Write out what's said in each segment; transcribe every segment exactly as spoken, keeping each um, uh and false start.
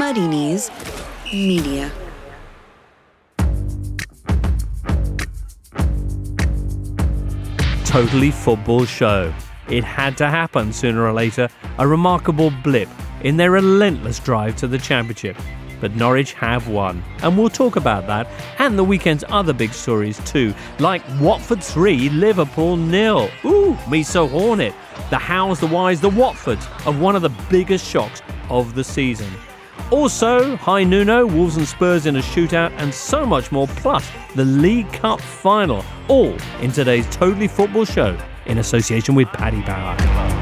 Muddy Knees Media. Totally Football Show. It had to happen sooner or later, a remarkable blip in their relentless drive to the Championship. But Norwich have won, and we'll talk about that and the weekend's other big stories too, like Watford three, Liverpool nil. Ooh, me so hornet. The hows, the whys, the Watfords of one of the biggest shocks of the season. Also, Hi Nuno, Wolves and Spurs in a shootout, and so much more, plus the League Cup final, all in today's Totally Football Show in association with Paddy Power.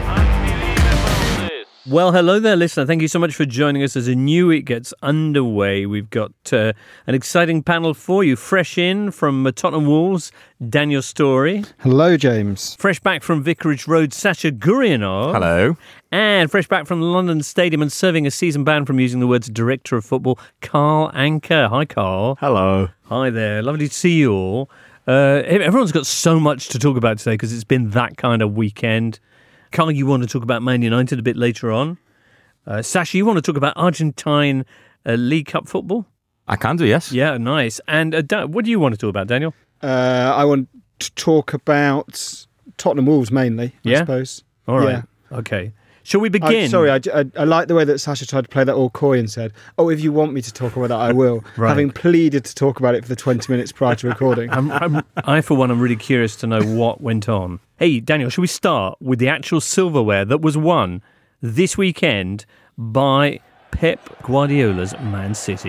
Well, hello there, listener. Thank you so much for joining us as a new week gets underway. We've got uh, an exciting panel for you. Fresh in from uh, Tottenham Wolves, Daniel Storey. Hello, James. Fresh back from Vicarage Road, Sasha Gurianov. Hello. And fresh back from the London Stadium and serving a season ban from using the words director of football, Carl Anker. Hi, Carl. Hello. Hi there. Lovely to see you all. Uh, everyone's got so much to talk about today because it's been that kind of weekend. Carl, you want to talk about Man United a bit later on. Uh, Sasha, you want to talk about Argentine uh, League Cup football? I can do, yes. Yeah, nice. And uh, da- what do you want to talk about, Daniel? Uh, I want to talk about Tottenham Wolves mainly, I yeah? suppose. All right. Yeah. Okay. Shall we begin? I, sorry, I, I, I like the way that Sasha tried to play that all coy and said, oh, if you want me to talk about that, I will. Right. Having pleaded to talk about it for the twenty minutes prior to recording. I'm, I'm, I, for one, am really curious to know what went on. Hey, Daniel, shall we start with the actual silverware that was won this weekend by Pep Guardiola's Man City?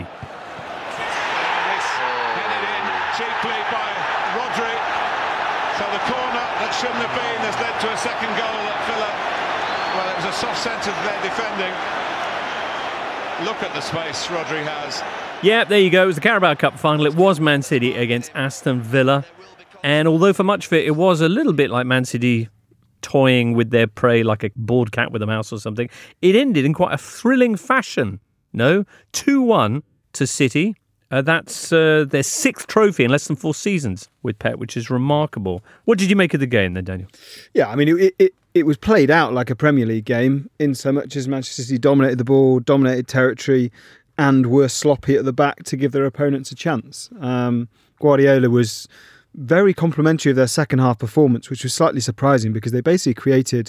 Headed in cheaply by Rodri. So the corner that shouldn't have been has led to a second goal at Villa. Well, it was a soft centre to their defending. Look at the space Rodri has. Yeah, there you go. It was the Carabao Cup final. It was Man City against Aston Villa. And although for much of it, it was a little bit like Man City toying with their prey like a bored cat with a mouse or something, it ended in quite a thrilling fashion. No? two one to City. Uh, that's uh, their sixth trophy in less than four seasons with Pep, which is remarkable. What did you make of the game then, Daniel? Yeah, I mean, it, it, it was played out like a Premier League game in so much as Manchester City dominated the ball, dominated territory, and were sloppy at the back to give their opponents a chance. Um, Guardiola was very complimentary of their second half performance, which was slightly surprising because they basically created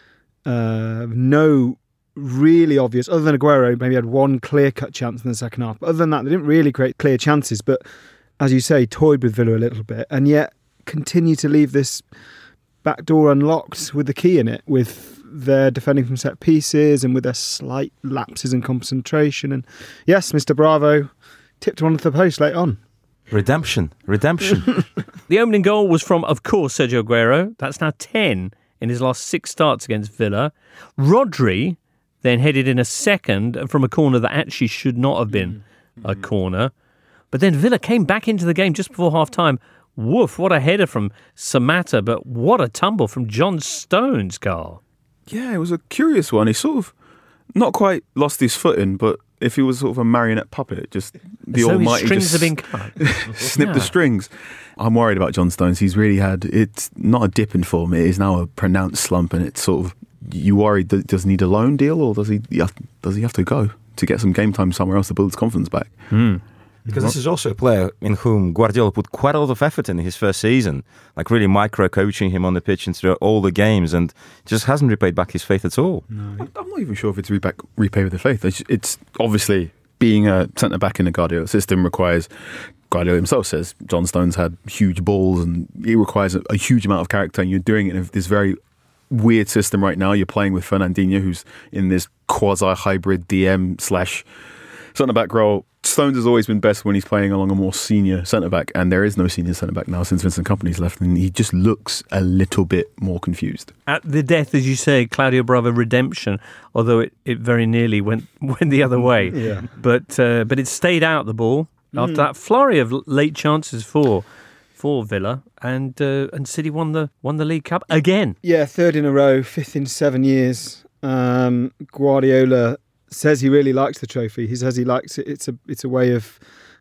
uh, no really obvious, other than Aguero maybe had one clear-cut chance in the second half, but other than that they didn't really create clear chances, but as you say, toyed with Villa a little bit and yet continue to leave this back door unlocked with the key in it, with their defending from set pieces and with their slight lapses in concentration. And yes, Mister Bravo tipped one to the post late on. Redemption. Redemption. The opening goal was from, of course, Sergio Aguero. That's now ten in his last six starts against Villa. Rodri then headed in a second from a corner that actually should not have been mm-hmm. a corner. But then Villa came back into the game just before half-time. Woof, what a header from Samatta, but what a tumble from John Stones, Carl. Yeah, it was a curious one. He sort of not quite lost his footing, but if he was sort of a marionette puppet, just the so almighty strings just have been cut. snip yeah. the strings. I'm worried about John Stones. He's really had, it's not a dip in form, it is now a pronounced slump, and it's sort of, you worried that does he need a loan deal, or does he does he have to go to get some game time somewhere else to build his confidence back? Mm. Because this is also a player in whom Guardiola put quite a lot of effort in his first season, like really micro-coaching him on the pitch and through all the games, and just hasn't repaid back his faith at all. No. I'm not even sure if it's repay, repay with the faith. It's, it's obviously being a centre-back in a Guardiola system requires, Guardiola himself says, John Stones had huge balls and it requires a, a huge amount of character, and you're doing it in this very weird system right now. You're playing with Fernandinho, who's in this quasi-hybrid D M slash centre-back role. Stones has always been best when he's playing along a more senior centre-back, and there is no senior centre-back now since Vincent Kompany's left, and he just looks a little bit more confused. At the death, as you say, Claudio Bravo redemption, although it, it very nearly went went the other way. Yeah. But uh, but it stayed out, the ball, after mm. that flurry of late chances for for Villa, and uh, and City won the won the League Cup again. Yeah, third in a row, fifth in seven years. Um, Guardiola says he really likes the trophy. He says he likes it. It's a it's a way of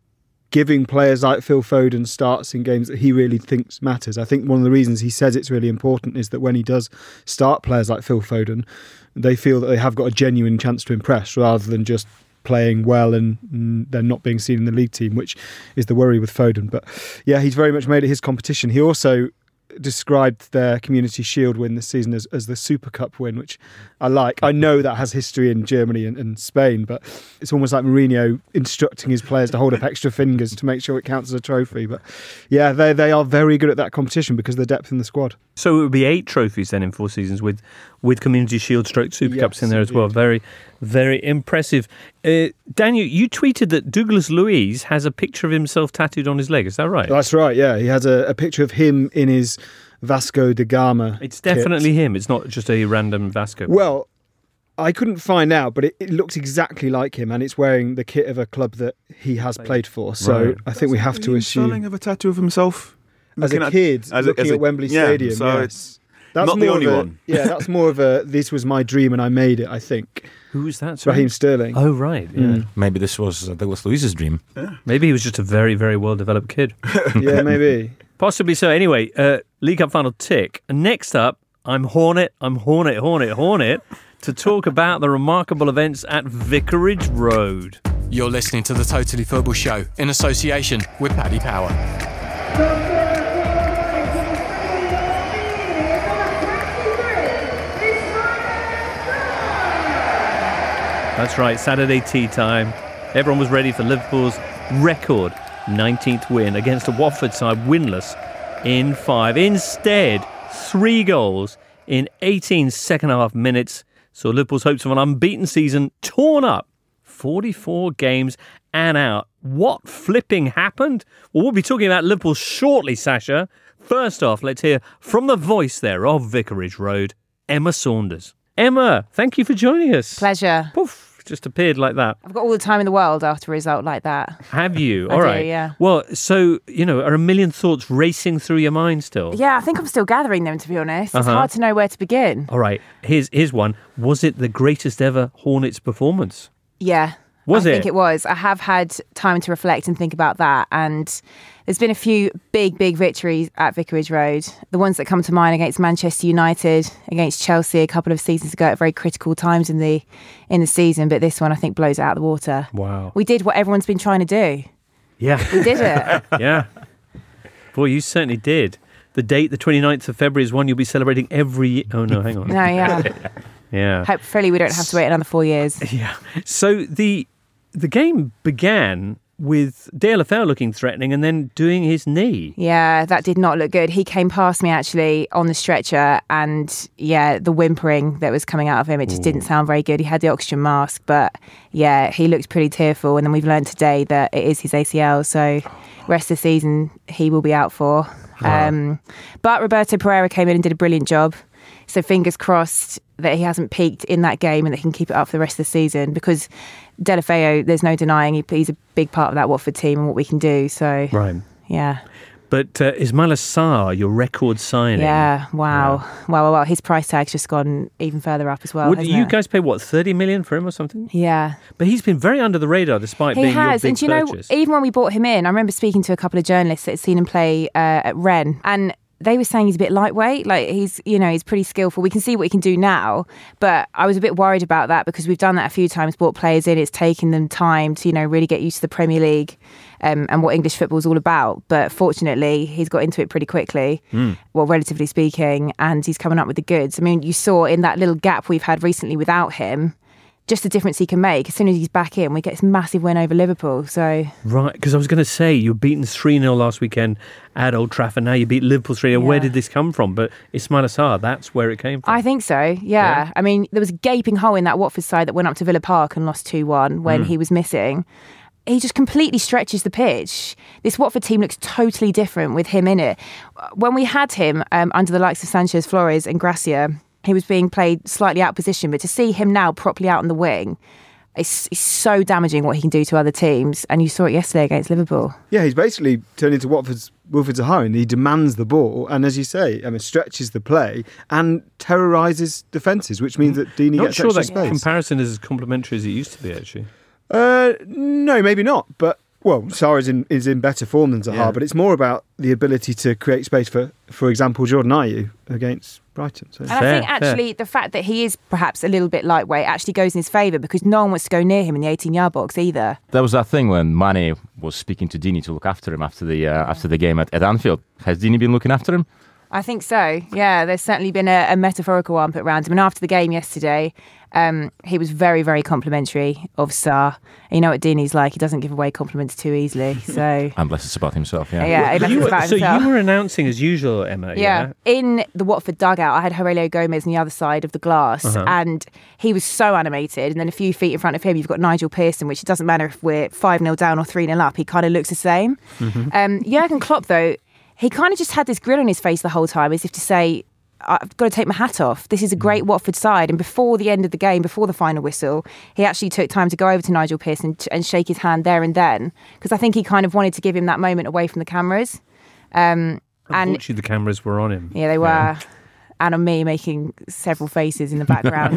giving players like Phil Foden starts in games that he really thinks matters. I think one of the reasons he says it's really important is that when he does start players like Phil Foden, they feel that they have got a genuine chance to impress rather than just playing well and mm, they're not being seen in the league team, which is the worry with Foden. But yeah, he's very much made it his competition. He also described their Community Shield win this season as, as the Super Cup win, which I like. I know that has history in Germany and, and Spain, but it's almost like Mourinho instructing his players to hold up extra fingers to make sure it counts as a trophy. But yeah, they they are very good at that competition because of the depth in the squad. So it would be eight trophies then in four seasons with, with Community Shield stroke Super Yes, Cups in there as well. indeed. Very, very impressive. Uh, Daniel, you tweeted that Douglas Luiz has a picture of himself tattooed on his leg. Is that right? That's right, yeah. He has a, a picture of him in his Vasco da Gama It's kit. definitely him. It's not just a random Vasco. Well, I couldn't find out, but it, it looks exactly like him, and it's wearing the kit of a club that he has played for. So Right. I think we have to Raheem assume, Sterling have a tattoo of himself as a looking at- kid, as a- looking as a- at Wembley yeah, Stadium. so yes. it's That's not the more only of a- one. Yeah, that's more of a "this was my dream and I made it." I think Who was that? Sorry? Raheem Sterling. Oh, right. Yeah. Mm. Maybe this was uh, Douglas Luiz's dream. Maybe he was just a very, very well-developed kid. Yeah, maybe. Possibly so. Anyway, uh, League Cup final tick. And next up, I'm Hornet, I'm Hornet, Hornet, Hornet, to talk about the remarkable events at Vicarage Road. You're listening to the Totally Football Show in association with Paddy Power. That's right, Saturday tea time. Everyone was ready for Liverpool's record nineteenth win against a Watford side winless in five. Instead, three goals in eighteen second half minutes saw Liverpool's hopes of an unbeaten season torn up. forty-four games and out. What flipping happened? Well, we'll be talking about Liverpool shortly, Sasha. First off, let's hear from the voice there of Vicarage Road, Emma Saunders. Emma, thank you for joining us. Pleasure. Poof, just appeared like that. I've got all the time in the world after a result like that. Have you? I All do, right. yeah. Well, so, you know, are a million thoughts racing through your mind still? Yeah, I think I'm still gathering them, to be honest. It's Uh-huh. hard to know where to begin. All right. Here's here's one. Was it the greatest ever Hornets performance? Yeah. Was I it? think it was. I have had time to reflect and think about that. And there's been a few big, big victories at Vicarage Road. The ones that come to mind against Manchester United, against Chelsea a couple of seasons ago at very critical times in the in the season. But this one, I think, blows it out of the water. Wow. We did what everyone's been trying to do. Yeah. We did it. Yeah. Boy, you certainly did. The date, the twenty-ninth of February, is one you'll be celebrating every year. Oh, no, hang on. No, yeah. Yeah. Hopefully we don't have to wait another four years. Yeah. So the the game began with D L F L looking threatening and then doing his knee. Yeah, that did not look good. He came past me actually on the stretcher, and yeah, the whimpering that was coming out of him, it just didn't sound very good. He had the oxygen mask, but yeah, he looked pretty tearful. And then we've learned today that it is his A C L, so rest of the season he will be out for. Wow. Um, but Roberto Pereira came in and did a brilliant job. So fingers crossed that he hasn't peaked in that game and that he can keep it up for the rest of the season, because Deulofeu, there's no denying he, he's a big part of that Watford team and what we can do. So, Right. yeah. But uh, Ismail Assar, your record signing. Yeah, wow. Wow, wow, wow. His price tag's just gone even further up as well. Would hasn't you it? guys pay, what, thirty million for him or something? Yeah. But he's been very under the radar despite He being has. your big And do you know, purchase. even when we bought him in, I remember speaking to a couple of journalists that had seen him play uh, at Rennes, and they were saying he's a bit lightweight. Like, he's, you know, he's pretty skillful. We can see what he can do now, but I was a bit worried about that because we've done that a few times, brought players in. It's taken them time to, you know, really get used to the Premier League um, and what English football is all about. But fortunately, he's got into it pretty quickly, Mm. well, relatively speaking, and he's coming up with the goods. I mean, you saw in that little gap we've had recently without him, just the difference he can make. As soon as he's back in, we get this massive win over Liverpool. So Right, because I was going to say, you were beaten three nil last weekend at Old Trafford. Now you beat Liverpool three nil. Where Yeah. did this come from? But Ismail Assar, that's where it came from. I think so, yeah. Yeah. I mean, there was a gaping hole in that Watford side that went up to Villa Park and lost two one when Mm. he was missing. He just completely stretches the pitch. This Watford team looks totally different with him in it. When we had him um, under the likes of Sanchez, Flores and Gracia, he was being played slightly out of position, but to see him now properly out on the wing, it's, it's so damaging what he can do to other teams. And you saw it yesterday against Liverpool. Yeah, he's basically turned into Watford's Wilfred Zaha, and he demands the ball, and as you say, I mean, stretches the play and terrorises defences, which means that Deeney Not gets sure extra that space. comparison is as complimentary as it used to be, actually. Uh, no, maybe not. But Well, Sarr is in, is in better form than Zaha, Yeah. but it's more about the ability to create space for, for example, Jordan Ayew against Brighton. So. And I Fair, think actually the fact that he is perhaps a little bit lightweight actually goes in his favour because no one wants to go near him in the eighteen-yard box either. There was that thing when Mane was speaking to Dini to look after him after the uh, after the game at, at Anfield. Has Dini been looking after him? I think so. Yeah, there's certainly been a, a metaphorical arm put around him. And after the game yesterday, um, he was very, very complimentary of Sarr. And you know what Dini's like; he doesn't give away compliments too easily. So Unless it's about himself, yeah. yeah, unless You it's were- about so himself. you were announcing as usual, Emma. Yeah. In the Watford dugout, I had Aurelio Gomez on the other side of the glass, Uh-huh. and he was so animated. And then a few feet in front of him, you've got Nigel Pearson, which it doesn't matter if we're five nil down or three nil up, he kind of looks the same. Mm-hmm. Um, Jurgen Klopp, though, he kind of just had this grin on his face the whole time, as if to say, I've got to take my hat off. This is a great Watford side. And before the end of the game, before the final whistle, he actually took time to go over to Nigel Pearson t- and shake his hand there and then, because I think he kind of wanted to give him that moment away from the cameras. Um, and Unfortunately, the cameras were on him. yeah, they were. And on me making several faces in the background.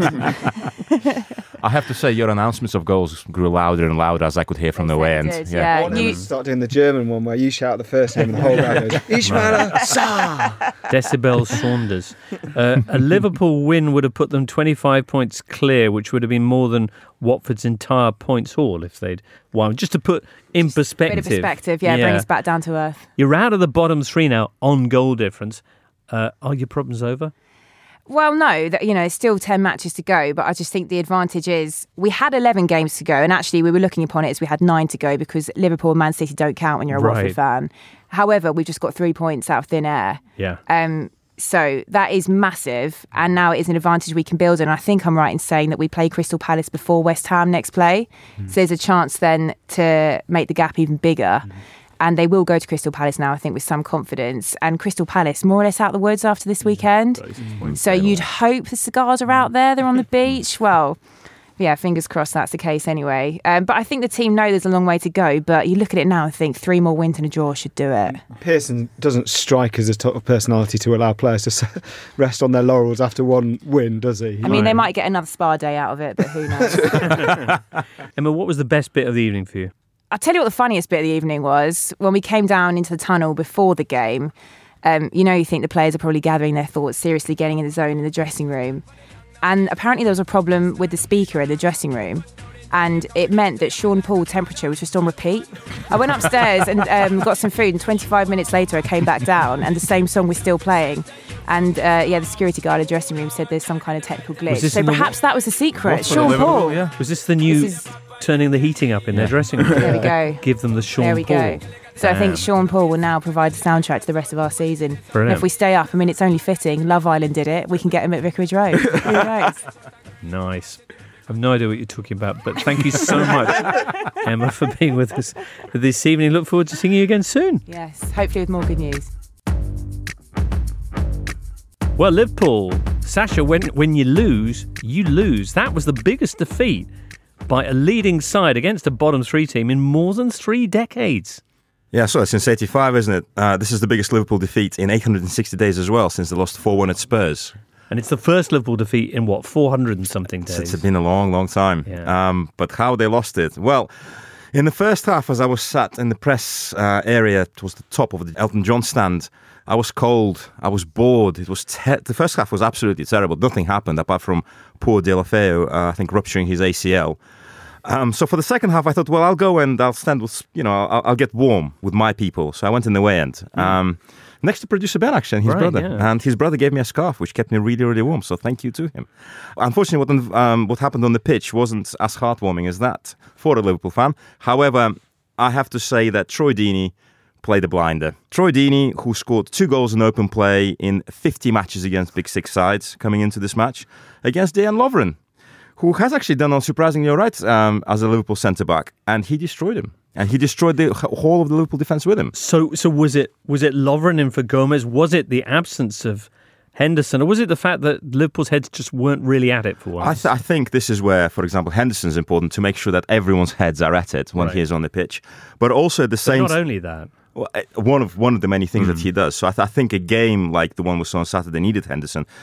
I have to say, your announcements of goals grew louder and louder as I could hear from the way end. did, yeah. I want you- to start doing the German one where you shout the first name and the whole crowd goes, Ismaila Sarr! Decibel Saunders. Uh, a Liverpool win would have put them twenty-five points clear, which would have been more than Watford's entire points haul if they'd won. Just to put in perspective. Bit of perspective, yeah, bring us back down to earth. You're out of the bottom three now on goal difference. Uh, are your problems over? Well, no, that you know, still ten matches to go, but I just think the advantage is we had eleven games to go, and actually we were looking upon it as we had nine to go because Liverpool and Man City don't count when you're a Right. Watford fan. However, we've just got three points out of thin air. Yeah. Um, so that is massive, and now it is an advantage we can build on. I think I'm right in saying that we play Crystal Palace before West Ham next play, so there's a chance then to make the gap even bigger. And they will go to Crystal Palace now, I think, with some confidence. And Crystal Palace, more or less out the woods after this weekend. So you'd hope the cigars are out there, they're on the beach. Well, yeah, fingers crossed that's the case anyway. Um, but I think the team know there's a long way to go. But you look at it now and think three more wins and a draw should do it. Pearson doesn't strike as a type of personality to allow players to s- rest on their laurels after one win, does he? I mean, they Right. might get another spa day out of it, but who knows? Emma, what was the best bit of the evening for you? I'll tell you what the funniest bit of the evening was when we came down into the tunnel before the game. Um, you know, you think the players are probably gathering their thoughts, seriously getting in the zone in the dressing room. And apparently there was a problem with the speaker in the dressing room. And it meant that Sean Paul temperature was just on repeat. I went upstairs and um, got some food, and twenty-five minutes later I came back down and the same song was still playing. And uh, yeah, the security guard in the dressing room said there's some kind of technical glitch. this So in the- perhaps that was the secret. What, Sean Liverpool, Paul. yeah. Was this the new This is- turning the heating up in their dressing room? There we go. Give them the Sean There we Paul. go. So I think Sean Paul will now provide the soundtrack to the rest of our season. And Brilliant. if we stay up, I mean, it's only fitting. Love Island did it. We can get him at Vicarage Road. Who knows? Nice. I have no idea what you're talking about, but thank you so much, Emma, for being with us this evening. Look forward to seeing you again soon. Yes, hopefully with more good news. Well, Liverpool, Sasha, when, when you lose, you lose. That was the biggest defeat by a leading side against a bottom three team in more than three decades. Yeah, so since eighty-five, isn't it? Uh, this is the biggest Liverpool defeat in eight hundred sixty days as well, since they lost four one at Spurs. And it's the first Liverpool defeat in, what, four hundred and something It's, days? it's been a long, long time. Yeah. Um, but how they lost it? Well, in the first half, as I was sat in the press uh, area, it was the top of the Elton John stand, I was cold, I was bored. It was te- The first half was absolutely terrible. Nothing happened apart from poor De La Feu, uh, I think, rupturing his A C L. Um, so for the second half, I thought, well, I'll go and I'll stand with, you know, I'll, I'll get warm with my people. So I went in the way end. Um, next to producer Ben, actually, and his Right, brother. yeah. And his brother gave me a scarf, which kept me really, really warm. So thank you to him. Unfortunately, what, um, what happened on the pitch wasn't as heartwarming as that for a Liverpool fan. However, I have to say that Troy Deeney played a blinder. Troy Deeney, who scored two goals in open play in fifty matches against Big Six sides coming into this match, against Dejan Lovren, who has actually done unsurprisingly all right um, as a Liverpool centre-back, and he destroyed him. And he destroyed the whole of the Liverpool defence with him. So, so was it was it Lovren in for Gomez? Was it the absence of Henderson, or was it the fact that Liverpool's heads just weren't really at it for I, once? th- I think this is where, for example, Henderson's important to make sure that everyone's heads are at it when Right. he is on the pitch. But also at the But same not only that. Well, uh, one of one of the many things that he does. So I, th- I think a game like the one we saw on Saturday needed Henderson.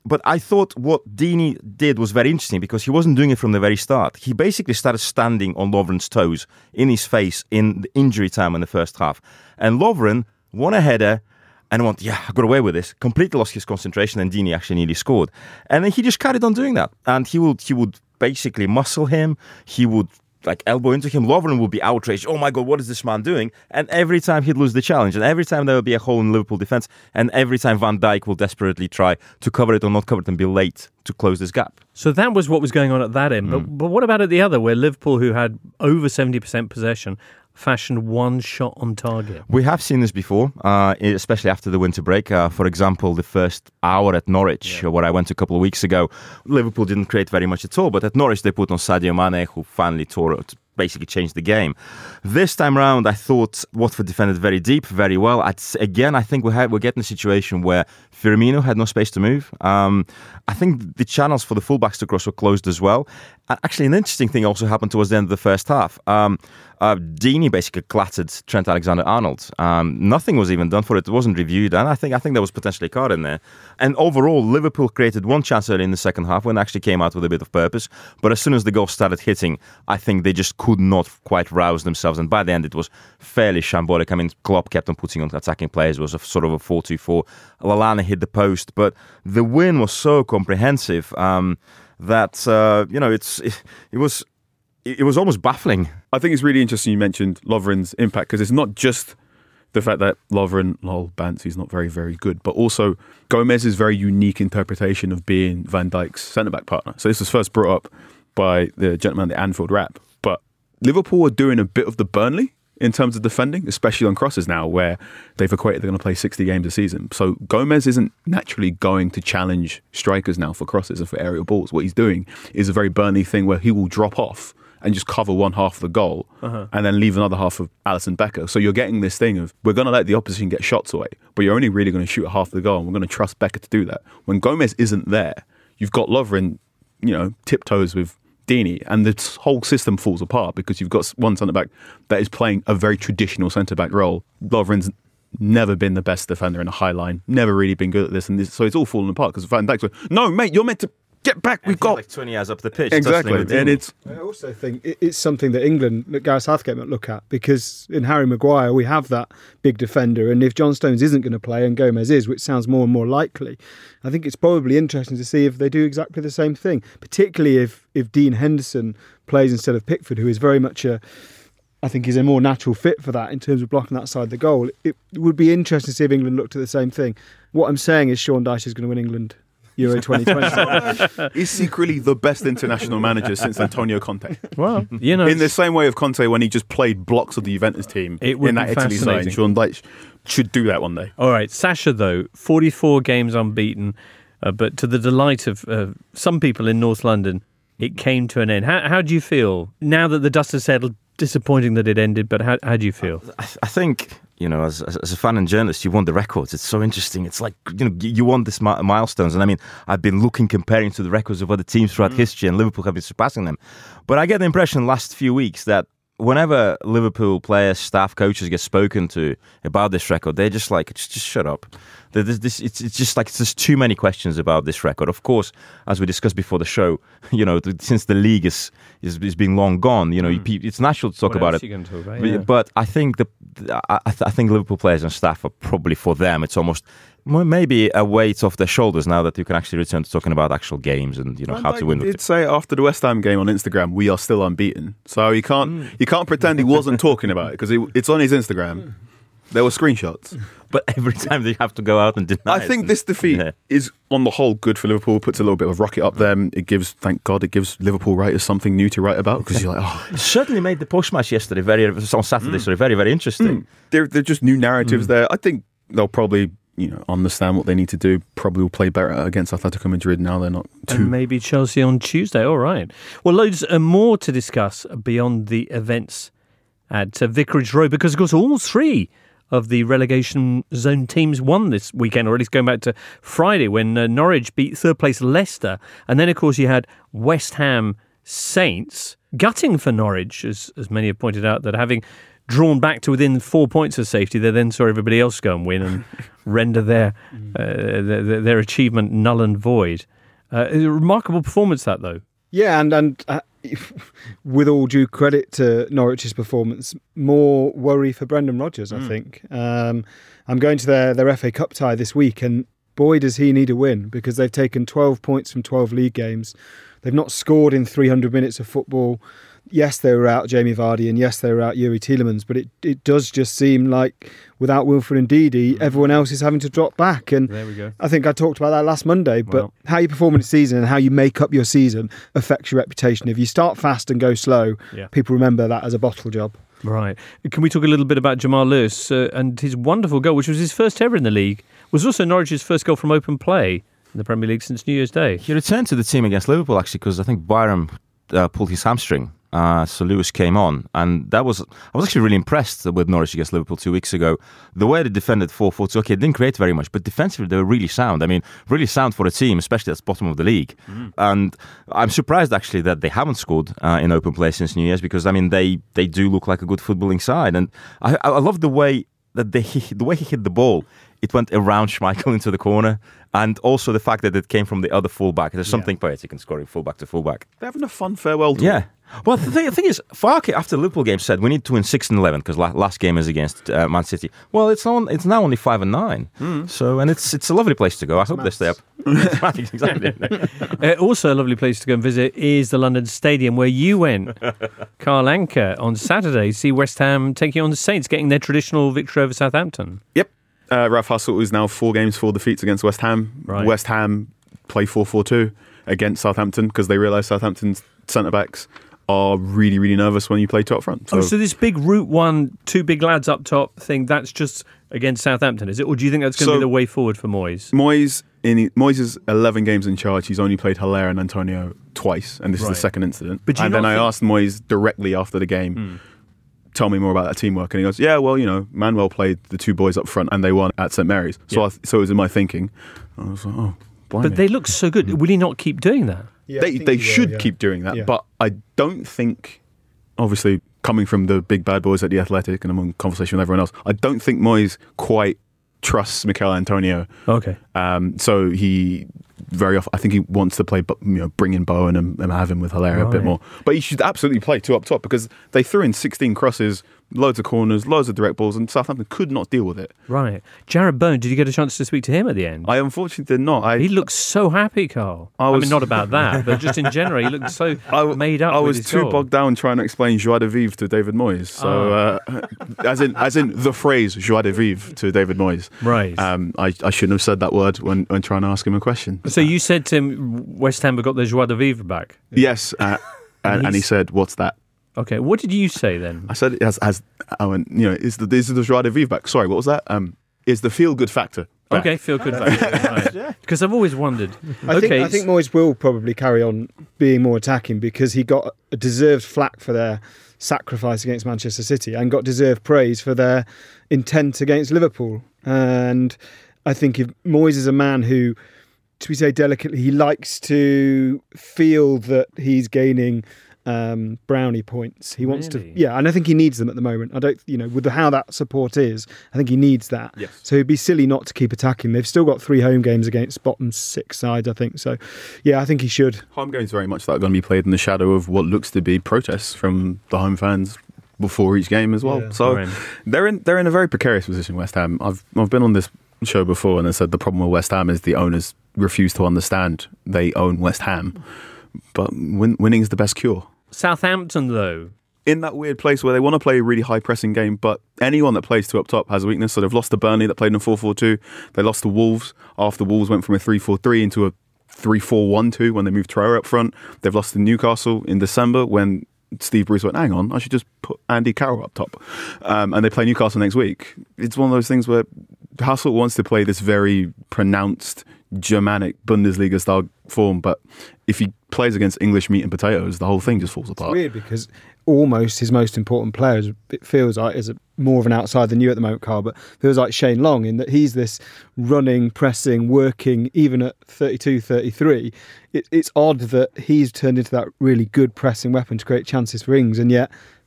but I thought what Deeney did was very interesting because he wasn't doing it from the very start. He basically started standing on Lovren's toes, in his face, in the injury time in the first half. And Lovren won a header and went, yeah, I got away with this. Completely lost his concentration, and Deeney actually nearly scored. And then he just carried on doing that. And he would he would basically muscle him. He would like elbow into him. Lovren would be outraged. Oh my God, what is this man doing? And every time he'd lose the challenge, and every time there would be a hole in Liverpool defence, and every time Van Dijk will desperately try to cover it or not cover it and be late to close this gap. So that was what was going on at that end. Mm. But, but what about at the other, where Liverpool, who had over seventy percent possession, fashioned one shot on target? We have seen this before, uh, especially after the winter break. Uh, for example, the first hour at Norwich, yeah. where I went a couple of weeks ago, Liverpool didn't create very much at all, but at Norwich they put on Sadio Mane, who finally tore it, basically changed the game. This time round, I thought Watford defended very deep, very well. I'd, again, I think we had, we're getting a situation where Firmino had no space to move. Um, I think the channels for the fullbacks to cross were closed as well. Actually, an interesting thing also happened towards the end of the first half. Um, uh, Deeney basically clattered Trent Alexander-Arnold. Um, nothing was even done for it. It wasn't reviewed, and I think I think there was potentially a card in there. And overall, Liverpool created one chance early in the second half when they actually came out with a bit of purpose. But as soon as the goal started hitting, I think they just could not quite rouse themselves. And by the end, it was fairly shambolic. I mean, Klopp kept on putting on attacking players. It was a sort of a four two four. Lallana hit the post, but the win was so comprehensive um, that uh, you know it's it, it was it was almost baffling. I think it's really interesting you mentioned Lovren's impact, because it's not just the fact that Lovren, lol, Bantz, he's not very, very good, but also Gomez's very unique interpretation of being Van Dijk's centre-back partner. So this was first brought up by the gentleman at the Anfield Wrap. But Liverpool are doing a bit of the Burnley in terms of defending, especially on crosses now, where they've equated they're going to play sixty games a season. So Gomez isn't naturally going to challenge strikers now for crosses and for aerial balls. What he's doing is a very Burnley thing where he will drop off and just cover one half of the goal uh-huh. and then leave another half of Alisson Becker. So you're getting this thing of, we're going to let the opposition get shots away, but you're only really going to shoot half the goal, and we're going to trust Becker to do that. When Gomez isn't there, you've got Lovren, you know, tiptoes with Deeney, and the whole system falls apart because you've got one centre-back that is playing a very traditional centre-back role. Lovren's never been the best defender in a high line, never really been good at this, and this, so it's all falling apart because Van Dijk's like, no, mate, you're meant to get back. We've got like twenty yards up the pitch. Exactly, and it's. I also think it's something that England, that Gareth Southgate might look at, because in Harry Maguire we have that big defender, and if John Stones isn't going to play and Gomez is, which sounds more and more likely, I think it's probably interesting to see if they do exactly the same thing. Particularly if if Dean Henderson plays instead of Pickford, who is very much a. I think he's a more natural fit for that in terms of blocking that side of the goal. It would be interesting to see if England looked at the same thing. What I'm saying is Sean Dyche is going to win England Euro twenty twenty. He's secretly the best international manager since Antonio Conte. Well, you know, in the same way of Conte when he just played blocks of the Juventus team in that Italy side. Sean Dyche should do that one day. All right, Sasha though, forty-four games unbeaten, uh, but to the delight of uh, some people in North London, it came to an end. How, how do you feel now that the dust has settled? Disappointing that it ended, but how how do you feel? I, I think, you know, as, as as a fan and journalist, you want the records. It's so interesting. It's like, you know, you want this mi- milestones. And I mean, I've been looking, comparing to the records of other teams throughout mm. history, and Liverpool have been surpassing them. But I get the impression last few weeks that whenever Liverpool players, staff, coaches get spoken to about this record, they're just like, just, just shut up. This, this, it's, it's just like, it's just too many questions about this record. Of course, as we discussed before the show, you know, since the league is is, is being long gone, you know, mm. it's natural to talk what about else it. Are you going to talk about? But, yeah. but I think the I, I think Liverpool players and staff are probably, for them, it's almost maybe a weight off their shoulders now that you can actually return to talking about actual games and, you know, and how like to win. He with did it. say after the West Ham game on Instagram, we are still unbeaten. So you can't mm. you can't pretend he wasn't talking about it, because it, it's on his Instagram. There were screenshots. But every time they have to go out and deny I it. think this defeat yeah. is, on the whole, good for Liverpool. Puts a little bit of rocket up them. It gives, thank God, it gives Liverpool writers something new to write about, because you're like, oh. It certainly made the post-match yesterday, very on Saturday, mm. sorry, very, very interesting. Mm. They're, they're just new narratives mm. there. I think they'll probably, you know, understand what they need to do. Probably will play better against Atletico Madrid now. They're not too... And maybe Chelsea on Tuesday. All right. Well, loads uh, more to discuss beyond the events at uh, Vicarage Road, because, of course, all three of the relegation zone teams won this weekend, or at least going back to Friday when uh, Norwich beat third place Leicester. And then, of course, you had West Ham Saints. Gutting for Norwich, as, as many have pointed out, that having drawn back to within four points of safety, they then saw everybody else go and win and render their, uh, their their achievement null and void. Uh, a remarkable performance, that though. Yeah, and and uh, with all due credit to Norwich's performance, more worry for Brendan Rodgers, I mm. think. Um, I'm going to their, their F A Cup tie this week, and boy, does he need a win, because they've taken twelve points from twelve league games. They've not scored in three hundred minutes of football. Yes, they were out Jamie Vardy, and yes, they were out Yuri Tielemans, but it, it does just seem like without Wilfred Ndidi, mm. everyone else is having to drop back. And there we go. I think I talked about that last Monday, but well. how you perform in a season and how you make up your season affects your reputation. If you start fast and go slow, yeah. people remember that as a bottle job. Right. Can we talk a little bit about Jamal Lewis uh, and his wonderful goal, which was his first ever in the league, was also Norwich's first goal from open play in the Premier League since New Year's Day. He returned to the team against Liverpool, actually, because I think Byram uh, pulled his hamstring. Uh, so Lewis came on, and that was I was actually really impressed with Norwich against Liverpool two weeks ago. The way they defended four four two, okay, it didn't create very much, but defensively they were really sound. I mean, really sound for a team, especially at the bottom of the league. Mm. And I'm surprised actually that they haven't scored uh, in open play since New Year's, because I mean they they do look like a good footballing side, and I I love the way that they the way he hit the ball. It went around Schmeichel into the corner, and also the fact that it came from the other fullback. There's something yeah. poetic in scoring fullback to fullback. They're having a fun farewell tour. Yeah. Well, the thing, the thing is, Farke, after the Liverpool game, said we need to win six and eleven because la- last game is against uh, Man City. Well, it's on. It's now only five and nine. Mm. So, and it's it's a lovely place to go. I it's hope maths. They stay up. Exactly. uh, also, a lovely place to go and visit is the London Stadium, where you went, Carl Anka, on Saturday. See West Ham taking on the Saints, getting their traditional victory over Southampton. Yep. Uh, Ralph Hassel is now four games, four defeats against West Ham. Right. West Ham play four four two against Southampton because they realise Southampton's centre-backs are really, really nervous when you play two up front. So, oh, so this big Route one, two big lads up top thing, that's just against Southampton, is it? Or do you think that's going to so, be the way forward for Moyes? Moyes, in Moyes' eleven games in charge, he's only played Haller and Antonio twice, and this right. is the second incident. But and then I think... asked Moyes directly after the game, mm. tell me more about that teamwork. And he goes, yeah, well, you know, Manuel played the two boys up front and they won at St Mary's. So, yeah. I th- so it was in my thinking. I was like, oh, blimey. But they look so good. Will he not keep doing that? Yeah, they they should will, yeah. keep doing that. Yeah. But I don't think, obviously, coming from the big bad boys at The Athletic, and I'm in conversation with everyone else, I don't think Moyes quite trusts Mikel Antonio. Okay. Um, so he... Very often, I think he wants to play, you know, bring in Bowen and, and have him with Haller right. a bit more. But he should absolutely play two up top because they threw in sixteen crosses, loads of corners, loads of direct balls, and Southampton could not deal with it. Right. Jarrod Bowen, did you get a chance to speak to him at the end? I unfortunately did not. I, he looked so happy, Carl. I, was, I mean, not about that, but just in general, he looked so I, made up. I with was his too goal. bogged down trying to explain joie de vivre to David Moyes. So, oh. uh, as in, as in the phrase joie de vivre to David Moyes. Right. Um, I, I shouldn't have said that word when, when trying to ask him a question. So you said to him, West Ham have got their joie de vivre back? Yes, uh, and, and, and he said, "What's that?" Okay, what did you say then? I said, "As as I went, you know, is the is the joie de vivre back?" Sorry, what was that? Um, is the feel good factor back? Okay, feel good factor. Because right. I've always wondered. I okay, think I think Moyes will probably carry on being more attacking because he got a deserved flack for their sacrifice against Manchester City and got deserved praise for their intent against Liverpool. And I think if Moyes is a man who, to we say delicately, he likes to feel that he's gaining um, brownie points. He wants really? to, yeah, and I think he needs them at the moment. I don't, you know, with the, how that support is, I think he needs that. Yes. So it'd be silly not to keep attacking. They've still got three home games against bottom six sides, I think. So, yeah, I think he should. Home games very much that are going to be played in the shadow of what looks to be protests from the home fans before each game as well. Yeah. So right. they're in they're in a very precarious position, West Ham. I've I've been on this show before and I said the problem with West Ham is the owners refuse to understand they own West Ham, but win- winning is the best cure. Southampton, though, in that weird place where they want to play a really high pressing game, but anyone that plays two up top has a weakness. So they've lost to Burnley that played in a four four two. They lost to Wolves after Wolves went from a three four three into a three four one two when they moved Traore up front. They've lost to Newcastle in December when Steve Bruce went, hang on, I should just put Andy Carroll up top. Um, and they play Newcastle next week. It's one of those things where Hassel wants to play this very pronounced Germanic Bundesliga-style form, but if he plays against English meat and potatoes, the whole thing just falls apart. It's weird because almost his most important player, it feels like, is more of an outside than you at the moment, Carl, but feels like Shane Long in that he's this running, pressing, working, even at thirty-two, thirty-three. It, it's odd that he's turned into that really good pressing weapon to create chances for Ings, and yet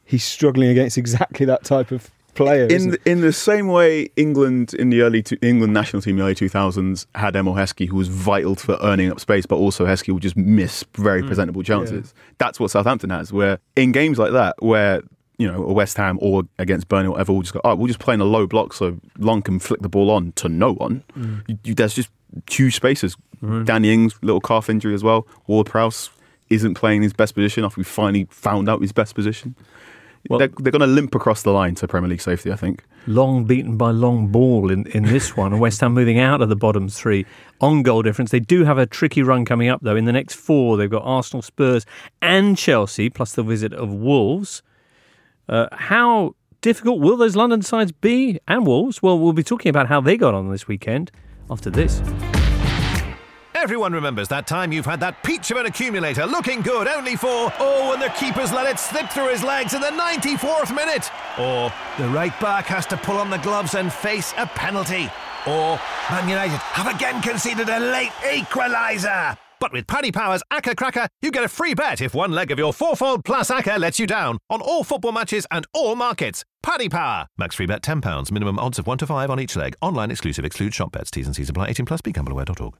he's struggling against exactly that type of player. In the, in the same way, England in the early two, England national team in the early two thousands had Emil Heskey, who was vital for earning up space, but also Heskey would just miss very mm. presentable chances. Yeah. That's what Southampton has, where in games like that, where you know, a West Ham or against Burnley or whatever, we'll just go, oh, we'll just play in a low block so Long can flick the ball on to no one. Mm. You, you, there's just huge spaces. Mm. Danny Ings, little calf injury as well. Ward-Prowse isn't playing his best position after we finally found out his best position. Well, they're they're going to limp across the line to Premier League safety, I think. Long beaten by long ball in, in this one. And West Ham moving out of the bottom three on goal difference. They do have a tricky run coming up, though. In the next four, they've got Arsenal, Spurs and Chelsea, plus the visit of Wolves. Uh, how difficult will those London sides be? And Wolves? Well, we'll be talking about how they got on this weekend after this. Everyone remembers that time you've had that peach of an accumulator looking good only for, oh, and the keeper's let it slip through his legs in the ninety-fourth minute. Or the right back has to pull on the gloves and face a penalty. Or Man United have again conceded a late equaliser. But with Paddy Power's Acca Cracker, you get a free bet if one leg of your fourfold plus Acca lets you down on all football matches and all markets. Paddy Power. Max free bet ten pounds. Minimum odds of one to five on each leg. Online exclusive. Exclude shop bets. T's and C's apply. eighteen plus. Be gamble aware dot org.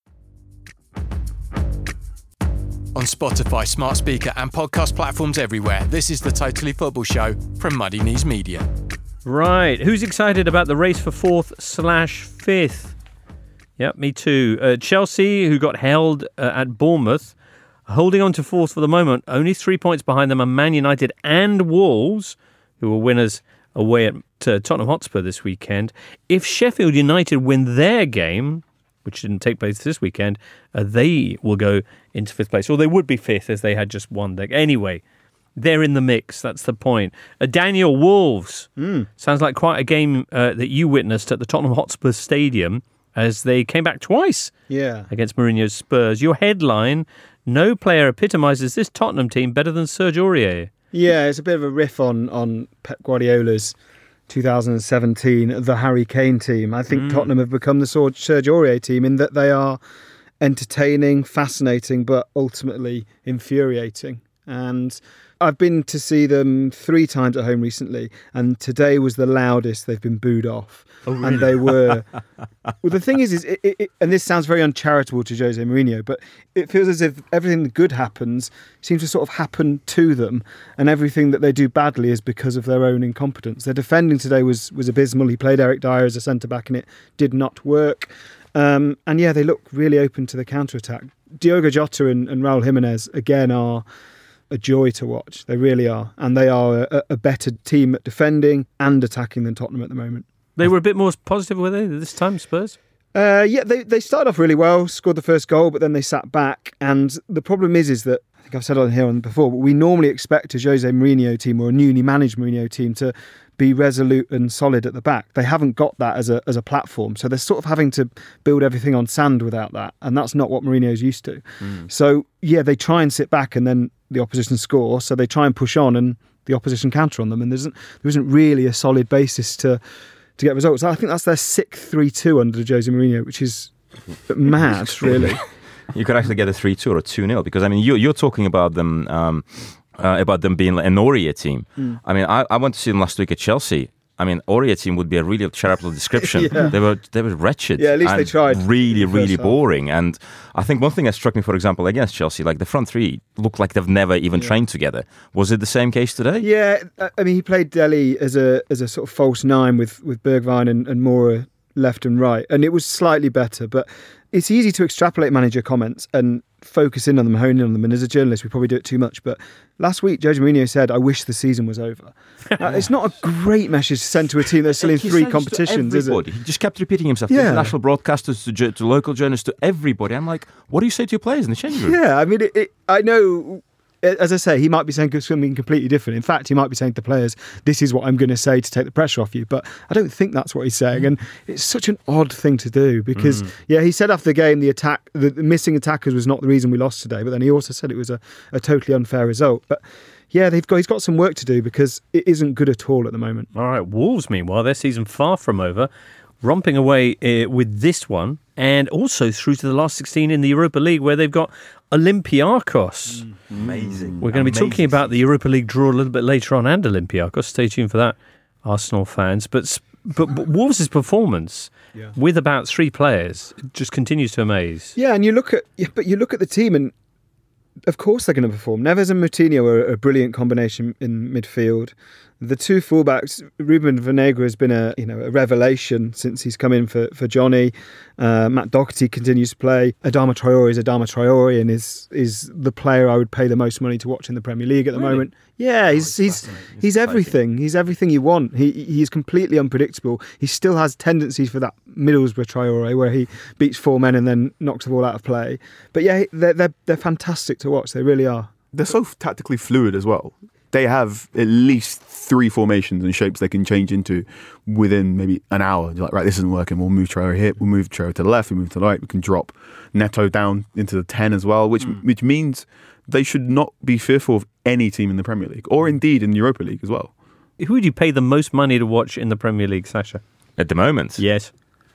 On Spotify, smart speaker and podcast platforms everywhere, this is the Totally Football Show from Muddy Knees Media. Right. Who's excited about the race for fourth slash fifth? Yep, me too. Uh, Chelsea, who got held uh, at Bournemouth, holding on to fourth for the moment. Only three points behind them are Man United and Wolves, who were winners away at uh, Tottenham Hotspur this weekend. If Sheffield United win their game, which didn't take place this weekend, uh, they will go into fifth place. Or they would be fifth as they had just won their... Anyway, they're in the mix. That's the point. Uh, Daniel, Wolves. Mm. Sounds like quite a game uh, that you witnessed at the Tottenham Hotspur Stadium as they came back twice yeah. against Mourinho's Spurs. Your headline, no player epitomises this Tottenham team better than Serge Aurier. Yeah, it's a bit of a riff on, on Pep Guardiola's two thousand seventeen, the Harry Kane team. I think mm. Tottenham have become the Serge Aurier team in that they are entertaining, fascinating, but ultimately infuriating. And I've been to see them three times at home recently, and today was the loudest they've been booed off. Oh, really? And they were... Well, the thing is, is it, it, it, and this sounds very uncharitable to Jose Mourinho, but it feels as if everything that good happens seems to sort of happen to them, and everything that they do badly is because of their own incompetence. Their defending today was, was abysmal. He played Eric Dyer as a centre-back, and it did not work. Um, and yeah, they look really open to the counter-attack. Diogo Jota and, and Raul Jimenez, again, are a joy to watch. They really are. And they are a, a better team at defending and attacking than Tottenham at the moment. They were a bit more positive, were they, this time, Spurs? Uh, yeah, they, they started off really well, scored the first goal, but then they sat back. And the problem is, is that, I think I've said on here on before, but we normally expect a Jose Mourinho team or a newly managed Mourinho team to be resolute and solid at the back. They haven't got that as a as a platform. So they're sort of having to build everything on sand without that. And that's not what Mourinho's used to. Mm. So, yeah, they try and sit back and then the opposition score. So they try and push on and the opposition counter on them. And there isn't, there isn't really a solid basis to, to get results. I think that's their sixth three two under Jose Mourinho, which is mad, really. You could actually get a three two or a two nil because, I mean, you, you're talking about them... Um, Uh, about them being an Aurier team. Mm. I mean, I, I went to see them last week at Chelsea. I mean, Aurier team would be a really charitable description. yeah. They were they were wretched. Yeah, at least and they tried. Really, really boring. Half. And I think one thing that struck me, for example, against Chelsea, like the front three looked like they've never even yeah. trained together. Was it the same case today? Yeah, I mean, he played Dele as a as a sort of false nine with with Bergwijn and, and Moura left and right, and it was slightly better. But it's easy to extrapolate manager comments and focus in on them, hone in on them. And as a journalist, we probably do it too much. But last week, Jose Mourinho said, I wish the season was over. Now, it's not a great message to send to a team that's still in three competitions, is it? He just kept repeating himself yeah. to international broadcasters, to, to local journalists, to everybody. I'm like, what do you say to your players in the changing room? Yeah, I mean, it, it, I know... As I say, he might be saying something completely different. In fact, he might be saying to players, this is what I'm going to say to take the pressure off you. But I don't think that's what he's saying. And it's such an odd thing to do because, mm. yeah, he said after the game the attack, the missing attackers was not the reason we lost today. But then he also said it was a, a totally unfair result. But yeah, they've got he's got some work to do because it isn't good at all at the moment. All right, Wolves, meanwhile, their season far from over. romping away uh, with this one, and also through to the last sixteen in the Europa League, where they've got Olympiakos. Mm. Amazing. We're going to be Amazing. talking about the Europa League draw a little bit later on, and Olympiakos. Stay tuned for that, Arsenal fans. But but, but Wolves' performance yeah. with about three players just continues to amaze. Yeah, and you look at yeah, but you look at the team, and of course they're going to perform. Neves and Moutinho are a brilliant combination in midfield. The two fullbacks, Ruben Venegro has been a you know a revelation since he's come in for, for Johnny. Uh, Matt Doherty continues to play. Adama Traore is Adama Traore and is is the player I would pay the most money to watch in the Premier League at the really? moment. Yeah, he's oh, he's he's, he's everything. He's everything you want. He he's completely unpredictable. He still has tendencies for that Middlesbrough Traore where he beats four men and then knocks the ball out of play. But yeah, they're they're, they're fantastic to watch. They really are. They're so tactically fluid as well. They have at least three formations and shapes they can change into within maybe an hour. You're like, right, this isn't working. We'll move Traore here. We'll move Traore to the left. We move to the right. We can drop Neto down into the ten as well, which mm. which means they should not be fearful of any team in the Premier League or indeed in the Europa League as well. Who would you pay the most money to watch in the Premier League, Sasha? At the moment? Yes.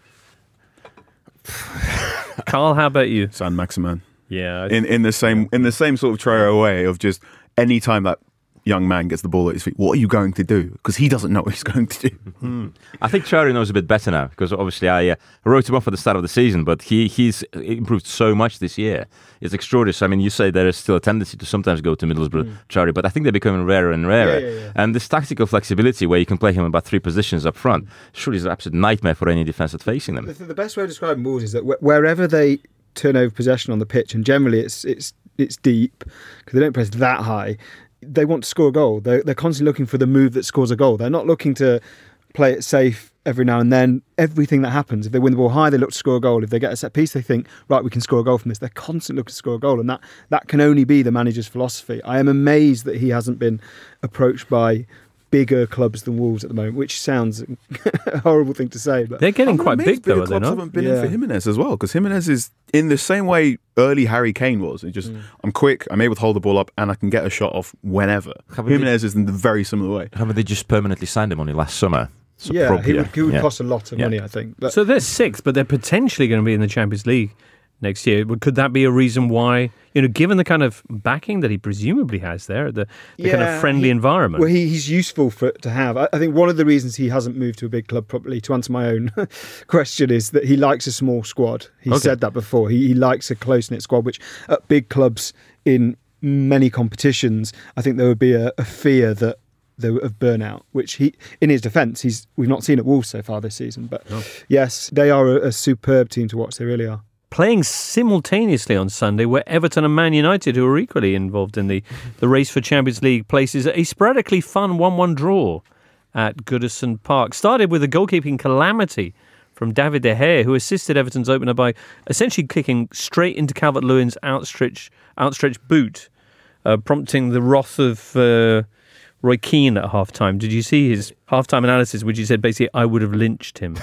Carl, how about you? San Maximan. Yeah. In in the same in the same sort of Traore way of just any time that young man gets the ball at his feet, what are you going to do? Because he doesn't know what he's going to do. Hmm. I think Traore knows a bit better now, because obviously I uh, wrote him off at the start of the season, but he he's improved so much this year. It's extraordinary. So, I mean, you say there is still a tendency to sometimes go to Middlesbrough mm. Traore, but I think they're becoming rarer and rarer. Yeah, yeah, yeah. And this tactical flexibility where you can play him in about three positions up front, surely is an absolute nightmare for any defence that's facing them. The, the best way of describing Wolves is that wh- wherever they turn over possession on the pitch, and generally it's it's it's deep because they don't press that high, they want to score a goal. They're, they're constantly looking for the move that scores a goal. They're not looking to play it safe every now and then. Everything that happens, if they win the ball high, they look to score a goal. If they get a set piece, they think, right, we can score a goal from this. They're constantly looking to score a goal, and that, that can only be the manager's philosophy. I am amazed that he hasn't been approached by bigger clubs than Wolves at the moment, which sounds a horrible thing to say, but they're getting I'm quite big though, are they clubs not? haven't been Yeah. in for Jimenez as well, because Jimenez is in the same way early Harry Kane was. It just mm. I'm quick, I'm able to hold the ball up, and I can get a shot off whenever. Haven't Jimenez they, is in the very similar way. Haven't they just permanently signed him only last summer? So yeah, probably, he would, he would yeah. cost a lot of yeah. money, I think. But So they're sixth, but they're potentially going to be in the Champions League next year. Could that be a reason why, you know, given the kind of backing that he presumably has there, the, the yeah, kind of friendly he, environment? Well, he, he's useful for to have. I, I think one of the reasons he hasn't moved to a big club, probably to answer my own question, is that he likes a small squad. He Okay. said that before. He, he likes a close-knit squad, which at big clubs in many competitions, I think there would be a, a fear that there of burnout, which he, in his defence, he's we've not seen at Wolves so far this season. But No. yes, they are a, a superb team to watch. They really are. Playing simultaneously on Sunday were Everton and Man United, who are equally involved in the, the race for Champions League places. A sporadically fun one one draw at Goodison Park. Started with a goalkeeping calamity from David De Gea, who assisted Everton's opener by essentially kicking straight into Calvert-Lewin's outstretched, outstretched boot, uh, prompting the wrath of uh, Roy Keane at half-time. Did you see his half-time analysis, which he said basically, I would have lynched him?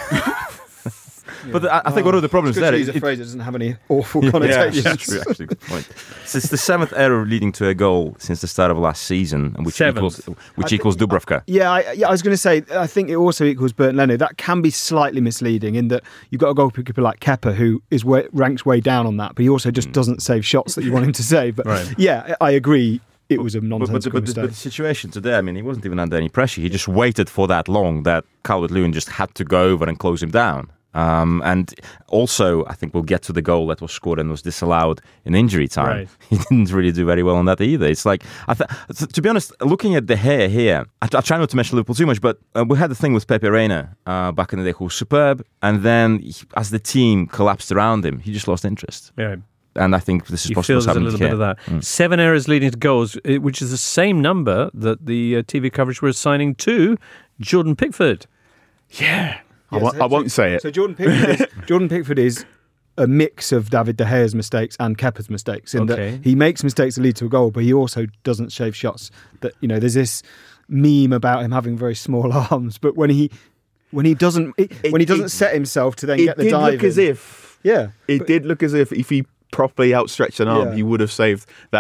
But I, I think one of the problems It's good there to use is a phrase that doesn't have any awful connotations. Yeah, that's true, actually. Good point. So it's the seventh error leading to a goal since the start of last season, which Seventh. equals which equals Dubravka. Yeah, I, yeah, I was going to say, I think it also equals Bernd Leno. That can be slightly misleading in that you've got a goalkeeper like Kepa who is way, ranks way down on that, but he also just doesn't save shots that you want him to save. But Right. yeah, I agree. It was a But, but, nonsensical but, the, mistake. but the situation today, I mean, he wasn't even under any pressure. He just waited for that long that Calvert-Lewin just had to go over and close him down. Um, and also, I think we'll get to the goal that was scored and was disallowed in injury time. Right. He didn't really do very well on that either. It's like, I th- to be honest, looking at De Gea here, I, I try not to mention Liverpool too much, but uh, we had the thing with Pepe Reina uh, back in the day who was superb. And then he, as the team collapsed around him, he just lost interest. Yeah. And I think this is You possible. feel there's a little bit of that. Mm. Seven errors leading to goals, eh, which is the same number that the uh, T V coverage were assigning to Jordan Pickford. Yeah. I, Yes, won't, so- I won't say it. So Jordan Pickford is, Jordan Pickford is a mix of David De Gea's mistakes and Kepa's mistakes in Okay. that he makes mistakes that lead to a goal, but he also doesn't shave shots. That, you know, there's this meme about him having very small arms, but when he when he doesn't it, It- when he doesn't it- set himself to then It get the did dive look as in. if yeah, it but- did look as if if he properly outstretched an arm, Yeah. he would have saved that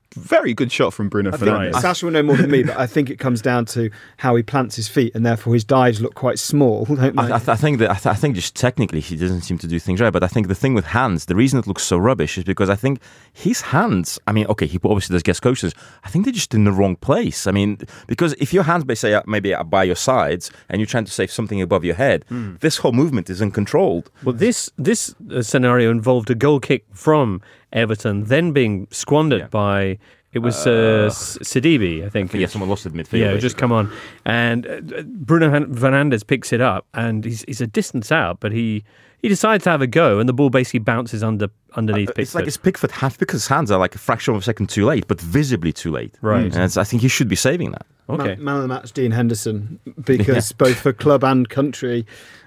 very good shot from Bruno I think Fernandes. Sasha will know more than me, but I think it comes down to how he plants his feet, and therefore his dives look quite small, don't they? I, I, th- I think that I, th- I think just technically he doesn't seem to do things right. But I think the thing with hands, the reason it looks so rubbish is because I think his hands. I mean, okay, he obviously does get coaches. I think they're just in the wrong place. I mean, because if your hands, may say, uh, maybe uh, by your sides, and you're trying to save something above your head, mm. this whole movement is uncontrolled. Well, this this uh, scenario involved a goal kick from Everton, then being squandered yeah. by. It was uh, uh, Sidibe, I think. Yeah, someone lost it midfield. Yeah, just come on. And uh, Bruno Fernandes picks it up, and he's, he's a distance out, but he, he decides to have a go, and the ball basically bounces under underneath uh, Pickford. It's like his Pickford half because his hands are like a fraction of a second too late, but visibly too late. Right. And it's, I think he should be saving that. Okay. Man, man of the match, Dean Henderson, because yeah. both for club and country,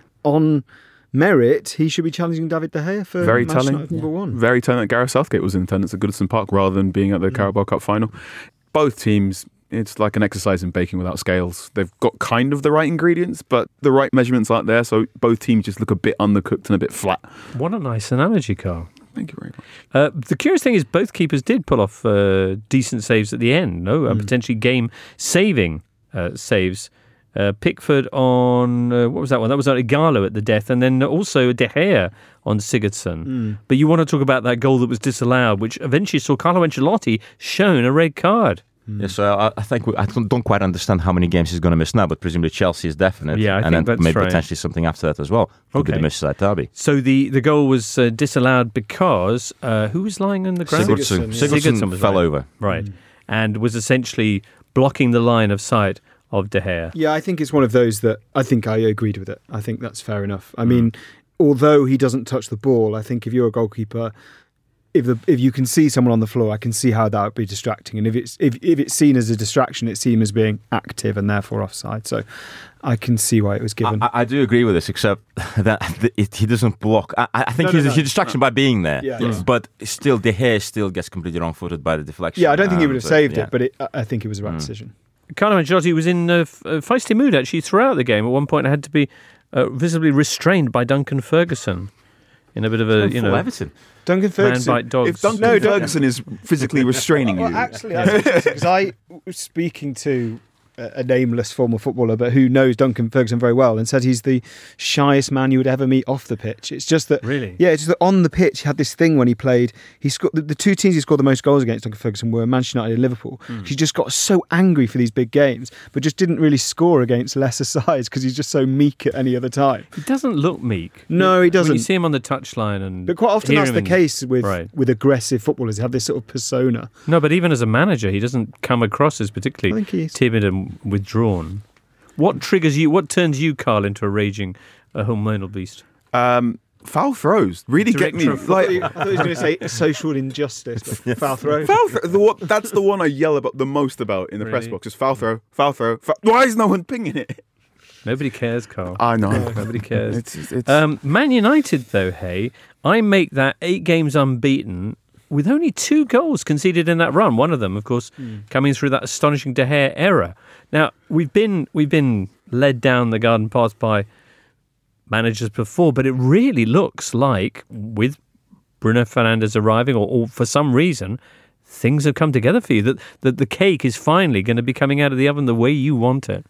on merit, he should be challenging David De Gea for very match telling, number one. Very telling that Gareth Southgate was in attendance at Goodison Park rather than being at the mm. Carabao Cup final. Both teams, it's like an exercise in baking without scales. They've got kind of the right ingredients, but the right measurements aren't there, so both teams just look a bit undercooked and a bit flat. What a nice analogy, Carl. Thank you very much. Uh, the curious thing is both keepers did pull off uh, decent saves at the end, no? Mm. Uh, potentially game-saving uh, saves. Uh, Pickford on, uh, what was that one? That was on Ighalo at the death, and then also De Gea on Sigurdsson. Mm. But you want to talk about that goal that was disallowed, which eventually saw Carlo Ancelotti shown a red card. Mm. Yeah, so I, I think we, I don't quite understand how many games he's going to miss now, but presumably Chelsea is definite. Yeah, I and think then that's maybe right. potentially something after that as well. Could okay. be the Merseyside derby. So the, the goal was uh, disallowed because uh, who was lying on the ground? Sigurdsson. Sigurdsson, yeah. Sigurdsson, Sigurdsson was fell right. over. Right, mm. and was essentially blocking the line of sight of De Gea. Yeah, I think it's one of those that I think I agreed with it. I think that's fair enough. I mm. mean, although he doesn't touch the ball, I think if you're a goalkeeper, if the if you can see someone on the floor, I can see how that would be distracting. And if it's if, if it's seen as a distraction, it's seen as being active and therefore offside. So I can see why it was given. I, I do agree with this, except that it, he doesn't block. I, I think no, he's no, no, a distraction no. by being there. Yeah, yeah. But still, De Gea still gets completely wrong-footed by the deflection. Yeah, I don't think um, he would have but, saved yeah. it, but it, I think it was the right mm. decision. Carlo Ancelotti was in a feisty mood actually throughout the game. At one point, it had to be uh, visibly restrained by Duncan Ferguson in a bit of a you know Everton. Duncan Ferguson. Man bite dogs. If Duncan no, Ferguson is physically restraining you, well, actually, because I was speaking to a nameless former footballer, but who knows Duncan Ferguson very well, and said he's the shyest man you would ever meet off the pitch. It's just that, really, yeah, it's just that on the pitch he had this thing when he played. He scored the, the two teams he scored the most goals against. Duncan Ferguson were Manchester United and Liverpool. Mm. He just got so angry for these big games, but just didn't really score against lesser sides because he's just so meek at any other time. He doesn't look meek. No, he doesn't. When you see him on the touchline, and but quite often that's the case with right. with aggressive footballers. They have this sort of persona. No, but even as a manager, he doesn't come across as particularly timid and withdrawn. What triggers you? What turns you, Carl, into a raging, uh, hormonal beast? Um, foul throws really Director get me. Of, like, I thought he was going to say social injustice, but yeah. foul throw. Foul throw. The, what, that's the one I yell about the most about in the really? press box. Just foul throw, foul throw. Foul. Why is no one pinging it? Nobody cares, Carl. I know. Nobody cares. it's, it's... Um, Man United, though, hey, I make that eight games unbeaten with only two goals conceded in that run. One of them, of course, mm. coming through that astonishing De Gea error. Now, we've been we've been led down the garden path by managers before, but it really looks like with Bruno Fernandes arriving, or, or for some reason, things have come together for you. That that the cake is finally going to be coming out of the oven the way you want it.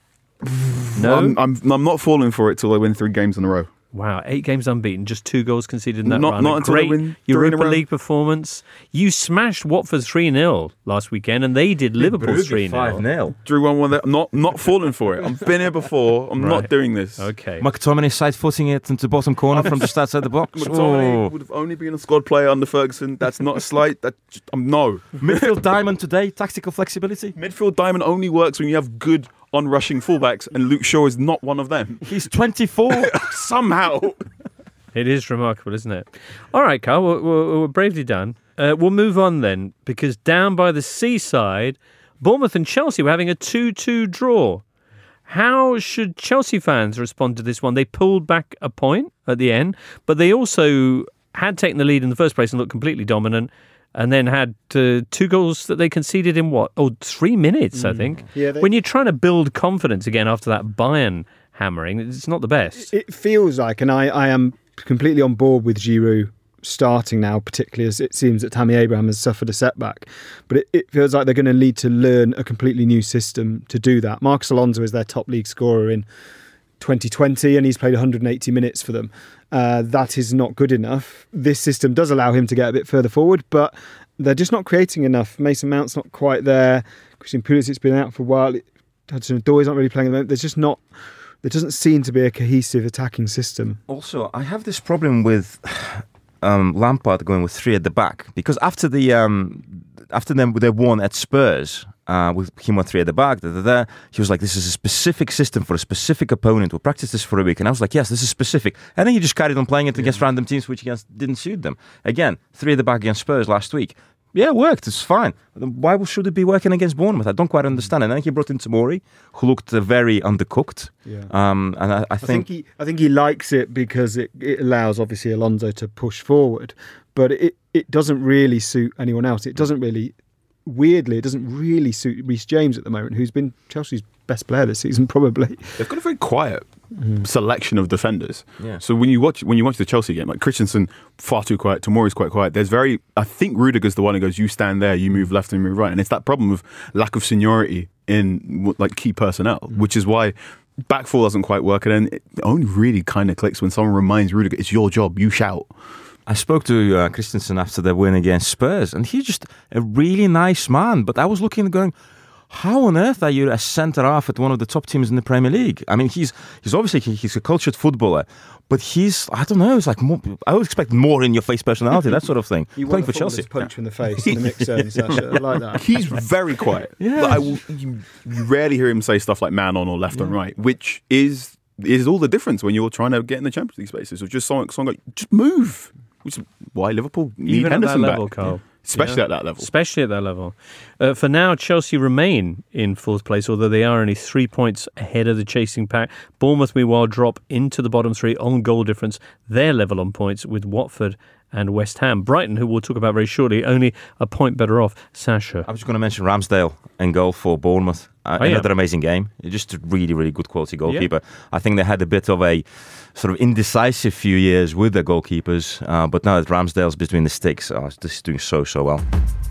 No, I'm, I'm I'm not falling for it till they win three games in a row. Wow, eight games unbeaten, just two goals conceded in that not, run. Not a until great they win Europa three in a League performance. You smashed Watford three nil last weekend, and they did Liverpool three nil. five nil. Drew one one there. Not, not falling for it. I've been here before. I'm right. not doing this. Okay. McTominay side-footing it into the bottom corner from just outside the box. McTominay oh. would have only been a squad player under Ferguson. That's not a slight. That um, No. Midfield diamond today, tactical flexibility. Midfield diamond only works when you have good on-rushing fullbacks, and Luke Shaw is not one of them. He's twenty-four. Somehow. It is remarkable, isn't it? All right, Carl, we're, we're, we're bravely done. Uh, we'll move on then, because down by the seaside, Bournemouth and Chelsea were having a two two draw. How should Chelsea fans respond to this one? They pulled back a point at the end, but they also had taken the lead in the first place and looked completely dominant, and then had uh, two goals that they conceded in what? Oh, three minutes, mm. I think. Yeah, they... When you're trying to build confidence again after that Bayern hammering, it's not the best. It feels like, and I, I am completely on board with Giroud starting now, particularly as it seems that Tammy Abraham has suffered a setback. But it, it feels like they're going to need to learn a completely new system to do that. Marcos Alonso is their top league scorer in twenty twenty, and he's played one hundred eighty minutes for them. Uh, that is not good enough. This system does allow him to get a bit further forward, but they're just not creating enough. Mason Mount's not quite there. Christian Pulisic's been out for a while. Hudson-Odoi is not really playing at the moment. There's just not... There doesn't seem to be a cohesive attacking system. Also, I have this problem with um, Lampard going with three at the back, because after the um, after them they won at Spurs uh, with him with three at the back, da, da, da, he was like, "This is a specific system for a specific opponent. We'll practice this for a week." And I was like, "Yes, this is specific." And then he just carried on playing it against yeah. random teams, which against didn't suit them. Again, three at the back against Spurs last week. Yeah, it worked. It's fine. Why should it be working against Bournemouth? I don't quite understand. And then he brought in Tomori, who looked uh, very undercooked. Yeah. Um, and I, I, think, I think he, I think he likes it because it, it allows obviously Alonso to push forward, but it it doesn't really suit anyone else. It doesn't really, weirdly, it doesn't really suit Reece James at the moment, who's been Chelsea's best player this season probably. They've got a very quiet mm. selection of defenders. Yeah. So when you watch when you watch the Chelsea game, like Christensen, far too quiet. Tomori's quite quiet. There's very, I think Rudiger's the one who goes, "You stand there, you move left and move right," and it's that problem of lack of seniority in like key personnel, mm. which is why back four doesn't quite work, and then it only really kind of clicks when someone reminds Rudiger, "It's your job, you shout." I spoke to uh, Christensen after their win against Spurs, and he's just a really nice man. But I was looking and going, how on earth are you a centre half at one of the top teams in the Premier League? I mean, he's he's obviously he's a cultured footballer, but he's I don't know. It's like more, I would expect more in your face personality, that sort of thing. You playing want for Chelsea, punch in the face in the mix zone, Sasha. I like that. He's very quiet. Yeah, like, I will, you, you rarely hear him say stuff like "man on" or "left yeah. on right," which is is all the difference when you're trying to get in the Champions League spaces. Or just someone, someone like, just move. Which is why Liverpool need Even Henderson at that level, back. Carl. Especially yeah. at that level. Especially at that level. Uh, for now, Chelsea remain in fourth place, although they are only three points ahead of the chasing pack. Bournemouth, meanwhile, drop into the bottom three on goal difference. They're level on points with Watford and West Ham. Brighton, who we'll talk about very shortly, only a point better off. Sasha. I was going to mention Ramsdale in goal for Bournemouth. Uh, oh, another yeah. amazing game. Just a really, really good quality goalkeeper. Yeah. I think they had a bit of a sort of indecisive few years with their goalkeepers, uh, but now that Ramsdale's between the sticks, oh, this is doing so, so well.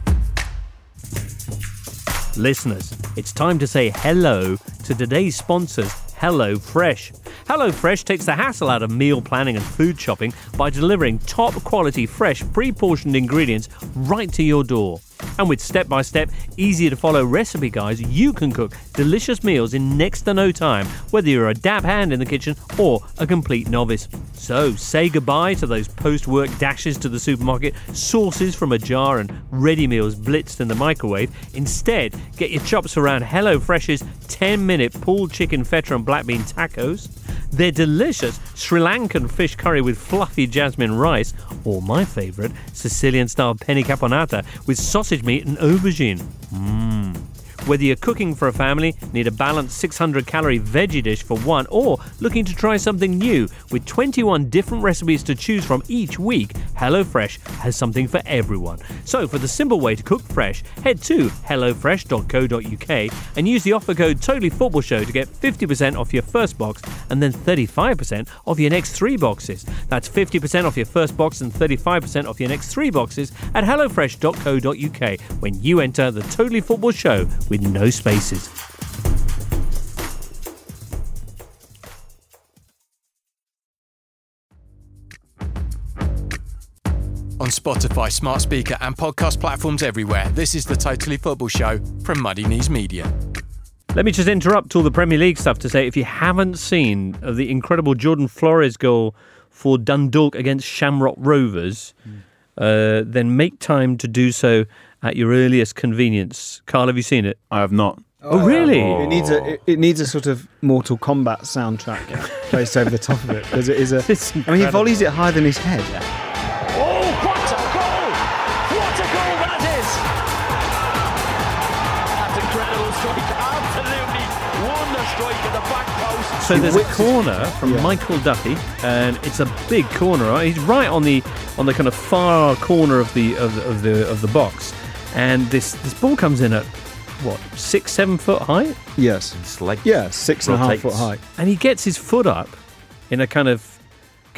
Listeners, it's time to say hello to today's sponsors, HelloFresh. HelloFresh takes the hassle out of meal planning and food shopping by delivering top quality, fresh, pre-portioned ingredients right to your door. And with step-by-step, easy-to-follow recipe guides, you can cook delicious meals in next to no time, whether you're a dab hand in the kitchen or a complete novice. So say goodbye to those post-work dashes to the supermarket, sauces from a jar and ready meals blitzed in the microwave. Instead, get your chops around HelloFresh's ten-minute pulled chicken feta and black bean tacos, their delicious Sri Lankan fish curry with fluffy jasmine rice, or my favourite, Sicilian-style penne caponata with sausage meat and aubergine. Mmm. Whether you're cooking for a family, need a balanced six hundred calorie veggie dish for one, or looking to try something new with twenty-one different recipes to choose from each week, HelloFresh has something for everyone. So for the simple way to cook fresh, head to hello fresh dot co dot uk and use the offer code Totally Football Show to get fifty percent off your first box and then thirty-five percent off your next three boxes. That's fifty percent off your first box and thirty-five percent off your next three boxes at hello fresh dot co dot uk when you enter the Totally Football Show with no spaces. On Spotify, smart speaker and podcast platforms everywhere, this is the Totally Football Show from Muddy Knees Media. Let me just interrupt all the Premier League stuff to say, if you haven't seen the incredible Jordan Flores goal for Dundalk against Shamrock Rovers, mm. uh, then make time to do so at your earliest convenience. Carl, have you seen it? I have not. Oh, oh really? It needs a it, it needs a sort of Mortal Kombat soundtrack placed over the top of it, because it is a. I mean, he volleys it higher than his head. Oh, what a goal! What a goal that is! That's incredible strike. Absolutely wonder strike at the back post. So there's a corner from yeah. Michael Duffy, and it's a big corner. Right? He's right on the on the kind of far corner of the of the of the, of the box, and this this ball comes in at. What, six, seven foot high? Yes. It's like yeah, six and a half foot high. And he gets his foot up in a kind of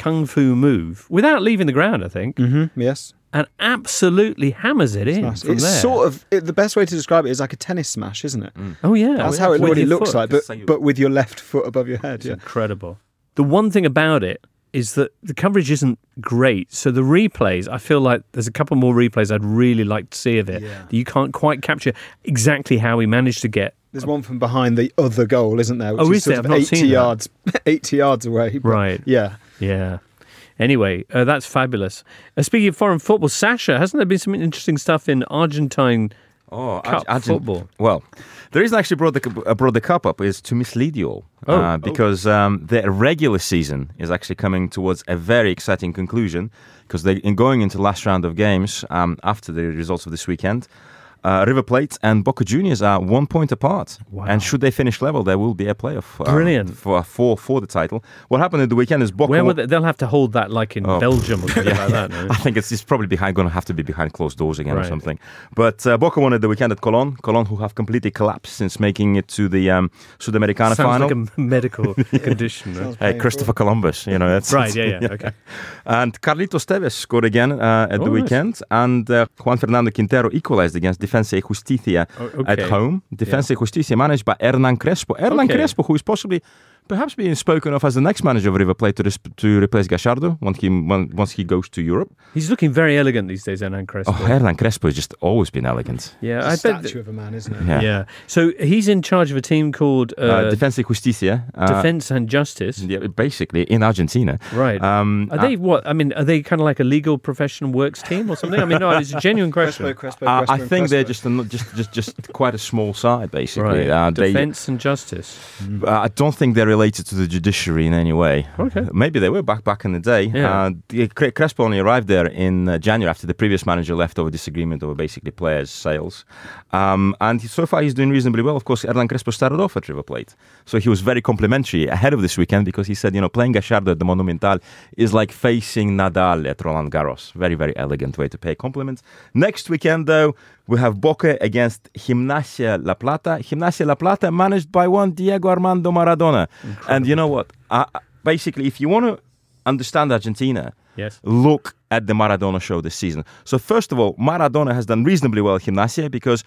kung fu move without leaving the ground, I think. Mm-hmm, yes. And absolutely hammers it in Nice. from It's there. sort of it, the best way to describe it is like a tennis smash, isn't it? Mm. Oh, yeah. That's Oh, how yeah. it With really your looks foot. like, but, Just but with your left foot above your head. It's Yeah. incredible. The one thing about it is that the coverage isn't great. So the replays, I feel like there's a couple more replays I'd really like to see of it. Yeah. You can't quite capture exactly how he managed to get. There's one from behind the other goal, isn't there? Which Oh, is is there? sort I've of not eighty seen that. yards, eighty yards away. but Right. Yeah. Yeah. Anyway, uh, that's fabulous. Uh, speaking of foreign football, Sasha, hasn't there been some interesting stuff in Argentine Oh, Cup Argent- football? Well, the reason I actually brought the uh, brought the cup up is to mislead you all, Oh. uh, because um, the regular season is actually coming towards a very exciting conclusion. Because they in going into the last round of games um, after the results of this weekend. Uh, River Plate and Boca Juniors are one point apart, Wow. and should they finish level, there will be a playoff. um, Brilliant. for for for the title. What happened at the weekend is Boca. Where would they, they'll have to hold that like in Oh. Belgium or something like that. No? I think it's, it's probably behind, going to have to be behind closed doors again Right. or something. But uh, Boca won at the weekend at Colón. Colón, who have completely collapsed since making it to the um, Sudamericana Sounds final. like a medical condition. no? Hey, Christopher Columbus, you know that's Right, yeah, yeah, okay. And Carlitos Tevez scored again uh, at Oh, the nice. weekend, and uh, Juan Fernando Quintero equalized against Defensa y Justicia Oh, okay. at home. Defensa y Justicia managed by Hernan Crespo. Hernan Okay. Crespo, who is possibly, perhaps being spoken of as the next manager of River Plate to, res- to replace Gallardo once he when, once he goes to Europe. He's looking very elegant these days, Hernan Crespo. Oh, Hernan Crespo has just always been elegant. yeah, It's a I bet. statue of a man, isn't it? Yeah. Yeah. So he's in charge of a team called uh, Uh, Defensa y Justicia. Uh, Defense and Justice. yeah, basically in Argentina. Right. Um, Are they what? I mean, are they kind of like a legal professional works team or something? I mean, no, it's a genuine question. Crespo, Crespo, Uh, Crespo, I and think they're Crespo. just, a, just just just quite a small side, basically. Right. Uh, they, Defense and Justice. uh, I don't think they're related to the judiciary in any way. Okay. Maybe they were back back in the day. Yeah. Uh, the, Cre- Crespo only arrived there in uh, January after the previous manager left over disagreement over basically players' sales. Um, and he, so far he's doing reasonably well. Of course, Hernan Crespo started off at River Plate. So he was very complimentary ahead of this weekend because he said, you know, playing Gallardo at the Monumental is like facing Nadal at Roland Garros. Very, very elegant way to pay compliments. Next weekend, though, we have Boca against Gimnasia La Plata. Gimnasia La Plata managed by one Diego Armando Maradona. And you know what? Uh, basically, if you want to understand Argentina, Yes. look at the Maradona show this season. So first of all, Maradona has done reasonably well at Gimnasia because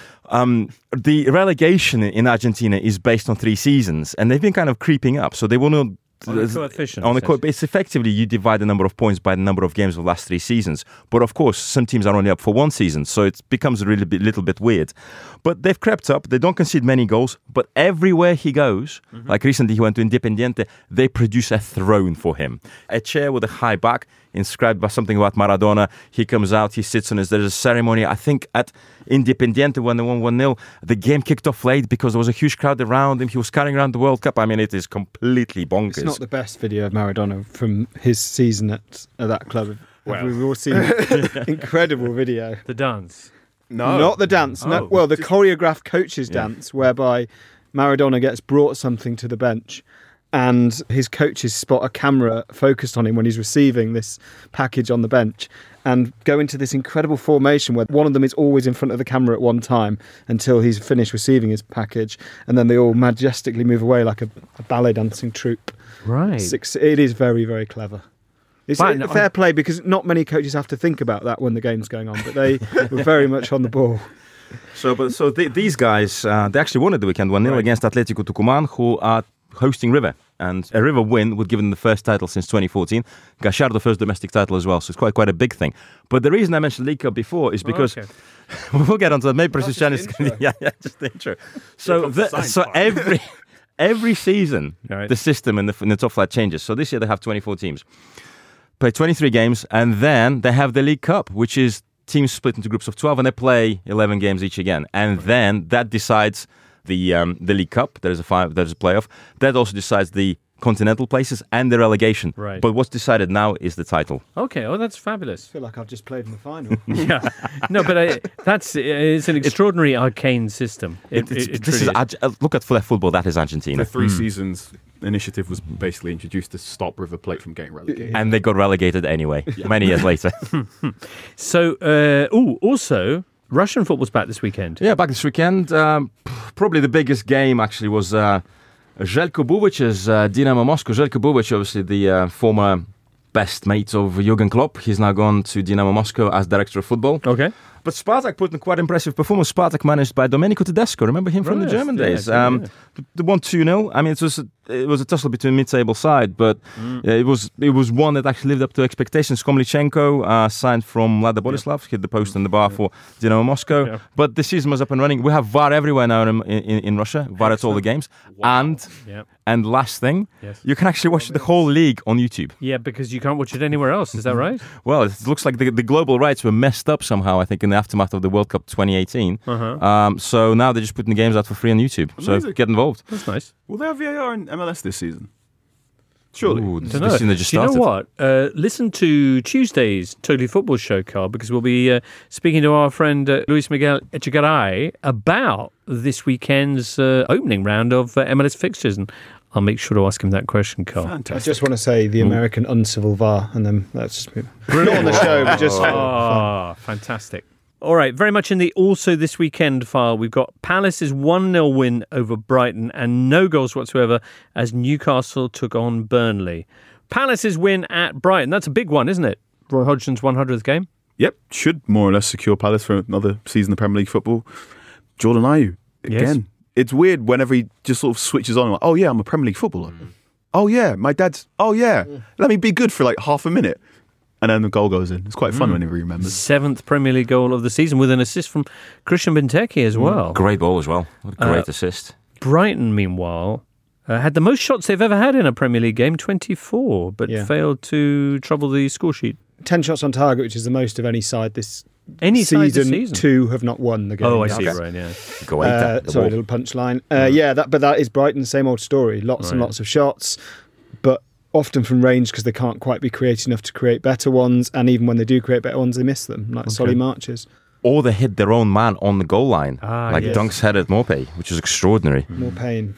um, the relegation in Argentina is based on three seasons, and they've been kind of creeping up. So they want to On a coefficient, On a co- essentially. it's effectively you divide the number of points by the number of games of the last three seasons. But of course, some teams are only up for one season, so it becomes a really bit, little bit weird. But they've crept up. They don't concede many goals. But everywhere he goes, Mm-hmm. like recently he went to Independiente, they produce a throne for him, a chair with a high back, inscribed by something about Maradona. He comes out, he sits on it. There's a ceremony. I think at Independiente when they won one nil, the game kicked off late because there was a huge crowd around him. He was carrying around the World Cup. I mean, it is completely bonkers. It's not the best video of Maradona from his season at, at that club. Well. We've all seen it. Incredible video. The dance. No. Not the dance. No, Oh. well, the choreographed coach's dance, whereby Maradona gets brought something to the bench and his coaches spot a camera focused on him when he's receiving this package on the bench and go into this incredible formation where one of them is always in front of the camera at one time until he's finished receiving his package, and then they all majestically move away like a, a ballet dancing troupe. Right. Six, it is very, very clever. It's But a no, fair I- play because not many coaches have to think about that when the game's going on, but they were very much on the ball. So, but so th- these guys, uh, they actually won at the weekend one nil Right. against Atletico Tucumán, who are hosting River. And a River win would give them the first title since twenty fourteen. Gallardo first domestic title as well, so it's quite quite a big thing. But the reason I mentioned League Cup before is because Okay. we'll get onto that. Maybe That's Precious just Chan the is intro. yeah, yeah, just the intro. So, comes the the, science so part. every every season, Right. the system in the, in the top flight changes. So this year they have twenty-four teams, play twenty-three games, and then they have the League Cup, which is teams split into groups of twelve, and they play eleven games each again, and then that decides the um, the League Cup. There's a five. There's a playoff. That also decides the continental places and the relegation. Right. But what's decided now is the title. Okay. Oh, that's fabulous. I feel like I've just played in the final. Yeah. No, but I, that's it's an extraordinary arcane system. It, It- it's- it, it this truly is Arge- uh, look at flat football. That is The Argentina, three seasons initiative was basically introduced to stop River Plate from getting relegated. and they got relegated anyway. Many years later. So, uh, oh, also, Russian football's back this weekend. Yeah, back this weekend. Um, probably the biggest game actually was uh, Željko Bubic's uh, Dynamo Moscow. Željko Bubic, obviously the uh, former best mates of Jurgen Klopp. He's now gone to Dynamo Moscow as director of football. Okay. But Spartak put in quite impressive performance. Spartak managed by Domenico Tedesco. Remember him from Right, the German yeah, days? yeah, Um, yeah. the, the one two nil. I mean, it was a, it was a tussle between mid-table side, but Mm. uh, it was it was one that actually lived up to expectations. Komlichenko uh, signed from Lada Boleslav, hit the post and the bar for Dynamo Moscow. Yeah. But the season was up and running. We have V A R everywhere now in in, in Russia. V A R at all the games. And Yeah. and last thing, Yes. you can actually watch the whole league on YouTube. Yeah, because you can't watch it anywhere else. Is that right? Well, it looks like the, the global rights were messed up somehow, I think, in the aftermath of the World Cup twenty eighteen. Uh-huh. Um, so now they're just putting the games out for free on YouTube. So Amazing. get involved. That's nice. Will they have V A R in M L S this season? Surely. Ooh, Don't this know. season they just Do you know started. what? Uh, listen to Tuesday's Totally Football Show, Carl, because we'll be uh, speaking to our friend uh, Luis Miguel Echegaray about this weekend's uh, opening round of uh, M L S fixtures, and I'll make sure to ask him that question, Carl. I Fantastic. just want to say the American uncivil V A R, and then let's just move. Not on the show, but just for fun. Ah, fantastic. All right, very much in the also this weekend file, we've got Palace's one nil win over Brighton and no goals whatsoever as Newcastle took on Burnley. Palace's win at Brighton, that's a big one, isn't it? Roy Hodgson's one hundredth game. Yep, should more or less secure Palace for another season of Premier League football. Jordan Ayew, again. Yes. It's weird whenever he just sort of switches on, like, oh yeah, I'm a Premier League footballer. Mm. Oh yeah, my dad's, oh yeah, let me be good for like half a minute. And then the goal goes in. It's quite fun Mm. whenever he remembers. Seventh Premier League goal of the season with an assist from Christian Benteke as well. Great ball as well. What a great Uh, assist. Brighton, meanwhile, uh, had the most shots they've ever had in a Premier League game, twenty-four, but Yeah. failed to trouble the score sheet. ten shots on target, which is the most of any side this Any side season. this season? Two have not won the game. Oh, I see, Okay. right, yeah. Go eight. Uh, the sorry, ball. little punchline. Uh, yeah, that but that is Brighton, same old story. Lots and Right. lots of shots, but often from range because they can't quite be creative enough to create better ones. And even when they do create better ones, they miss them, like Solly Marches. Or they hit their own man on the goal line. Ah, like yes. Dunk's head at Morpay, which is extraordinary. More pain.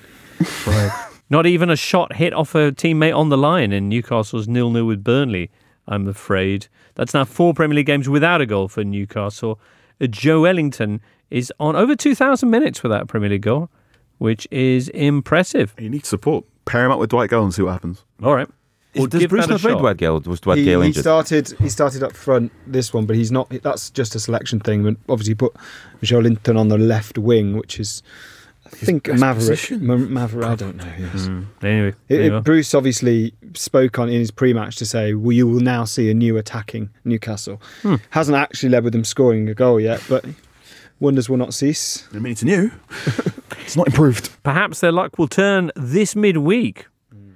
Not even a shot hit off a teammate on the line in Newcastle's nil nil with Burnley, I'm afraid. That's now four Premier League games without a goal for Newcastle. Uh, Joe Ellington is on over two thousand minutes without a Premier League goal, which is impressive. He needs support. Pair him up with Dwight Gale and see what happens. All right. We'll Does give Bruce that a not play shot. Dwight Gale? Was Dwight He, Gale he injured? started. He started up front this one, but he's not. That's just a selection thing. But obviously, put Joe Linton on the left wing, which is, I think, best Maverick. position. Ma- Maverick. I don't know. Yes. Mm. Anyway, It- there you it- are. Bruce obviously spoke on in his pre-match to say, well, you will now see a new attacking Newcastle. Hmm. Hasn't actually led with them scoring a goal yet, but wonders will not cease. I mean, it's new. It's not improved. Perhaps their luck will turn this midweek.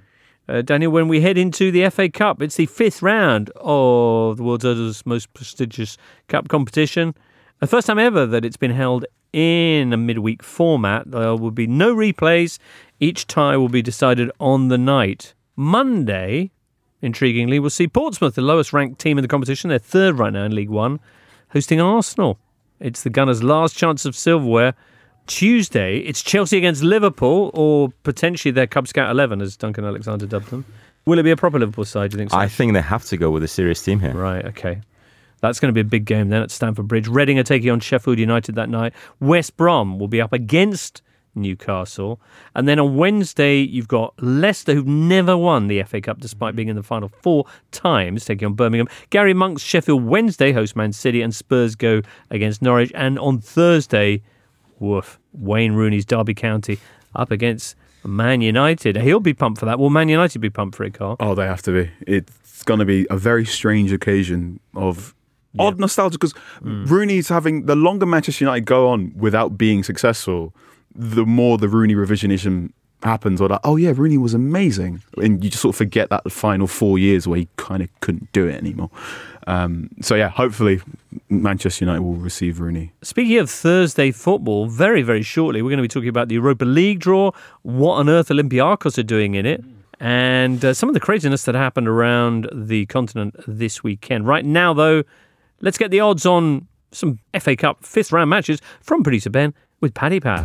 Uh, Daniel, when we head into the F A Cup, it's the fifth round of the world's oldest, most prestigious cup competition. The first time ever that it's been held in a midweek format. There will be no replays. Each tie will be decided on the night. Monday, intriguingly, we'll see Portsmouth, the lowest ranked team in the competition. They're third right now in League One, hosting Arsenal. It's the Gunners' last chance of silverware. Tuesday, it's Chelsea against Liverpool, or potentially their Cub Scout eleven, as Duncan Alexander dubbed them. Will it be a proper Liverpool side, do you think so? I think they have to go with a serious team here. Right, okay. That's going to be a big game then at Stamford Bridge. Reading are taking on Sheffield United that night. West Brom will be up against Newcastle. And then on Wednesday, you've got Leicester, who've never won the F A Cup despite being in the final four times, taking on Birmingham. Gary Monk's Sheffield Wednesday host Man City, and Spurs go against Norwich. And on Thursday, woof, Wayne Rooney's Derby County up against Man United. He'll be pumped for that. Will Man United be pumped for it, Carl? Oh, they have to be. It's going to be a very strange occasion of odd nostalgia because Rooney's having the longer Manchester United go on without being successful, the more the Rooney revisionism happens. Or like, oh yeah, Rooney was amazing, and you just sort of forget that the final four years where he kind of couldn't do it anymore. Um, so yeah, hopefully Manchester United will receive Rooney. Speaking of Thursday football, very, very shortly, we're going to be talking about the Europa League draw, what on earth Olympiacos are doing in it, and uh, some of the craziness that happened around the continent this weekend. Right now, though, let's get the odds on some F A Cup fifth round matches from producer Ben with Paddy Power.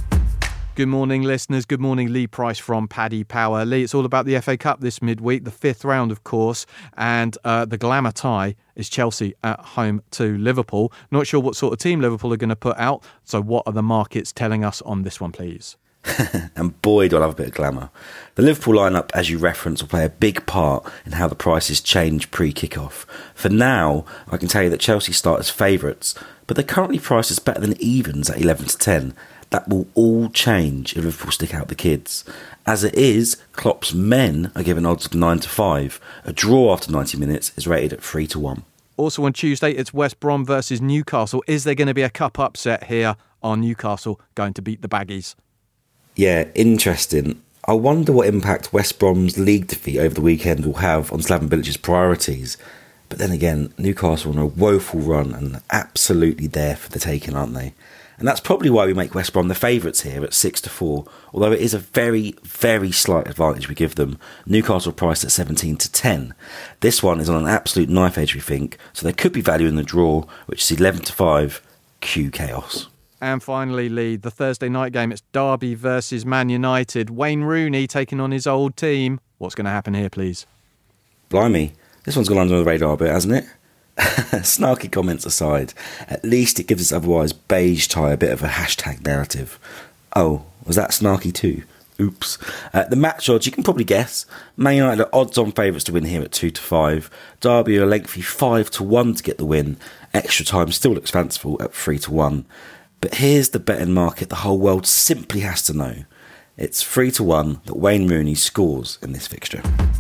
Good morning, listeners. Good morning, Lee Price from Paddy Power. Lee, it's all about the F A Cup this midweek, the fifth round, of course, and uh, the glamour tie is Chelsea at home to Liverpool. Not sure what sort of team Liverpool are going to put out, so what are the markets telling us on this one, please? And boy, do I love a bit of glamour. The Liverpool lineup, as you reference, will play a big part in how the prices change pre-kickoff. For now, I can tell you that Chelsea start as favourites, but they're currently priced as better than evens at eleven to ten. That will all change if Liverpool stick out the kids. As it is, Klopp's men are given odds of nine to five. A draw after ninety minutes is rated at three to one. Also on Tuesday, it's West Brom versus Newcastle. Is there going to be a cup upset here? Are Newcastle going to beat the Baggies? Yeah, interesting. I wonder what impact West Brom's league defeat over the weekend will have on Slaven Bilic's priorities. But then again, Newcastle are on a woeful run and absolutely there for the taking, aren't they? And that's probably why we make West Brom the favourites here at six to four, although it is a very, very slight advantage we give them. Newcastle priced at seventeen to ten. This one is on an absolute knife edge, we think, so there could be value in the draw, which is eleven to five, Q Chaos. And finally, Lee, the Thursday night game, it's Derby versus Man United. Wayne Rooney taking on his old team. What's going to happen here, please? Blimey, this one's gone under the radar a bit, hasn't it? Snarky comments aside, at least it gives its otherwise beige tie a bit of a hashtag narrative. Oh, was that snarky too? Oops. Uh, the match odds, you can probably guess. Man United are odds-on favourites to win here at two to five. Derby are a lengthy five to one to get the win. Extra time still looks fanciful at three to one. But here's the betting market the whole world simply has to know. It's three to one that Wayne Rooney scores in this fixture.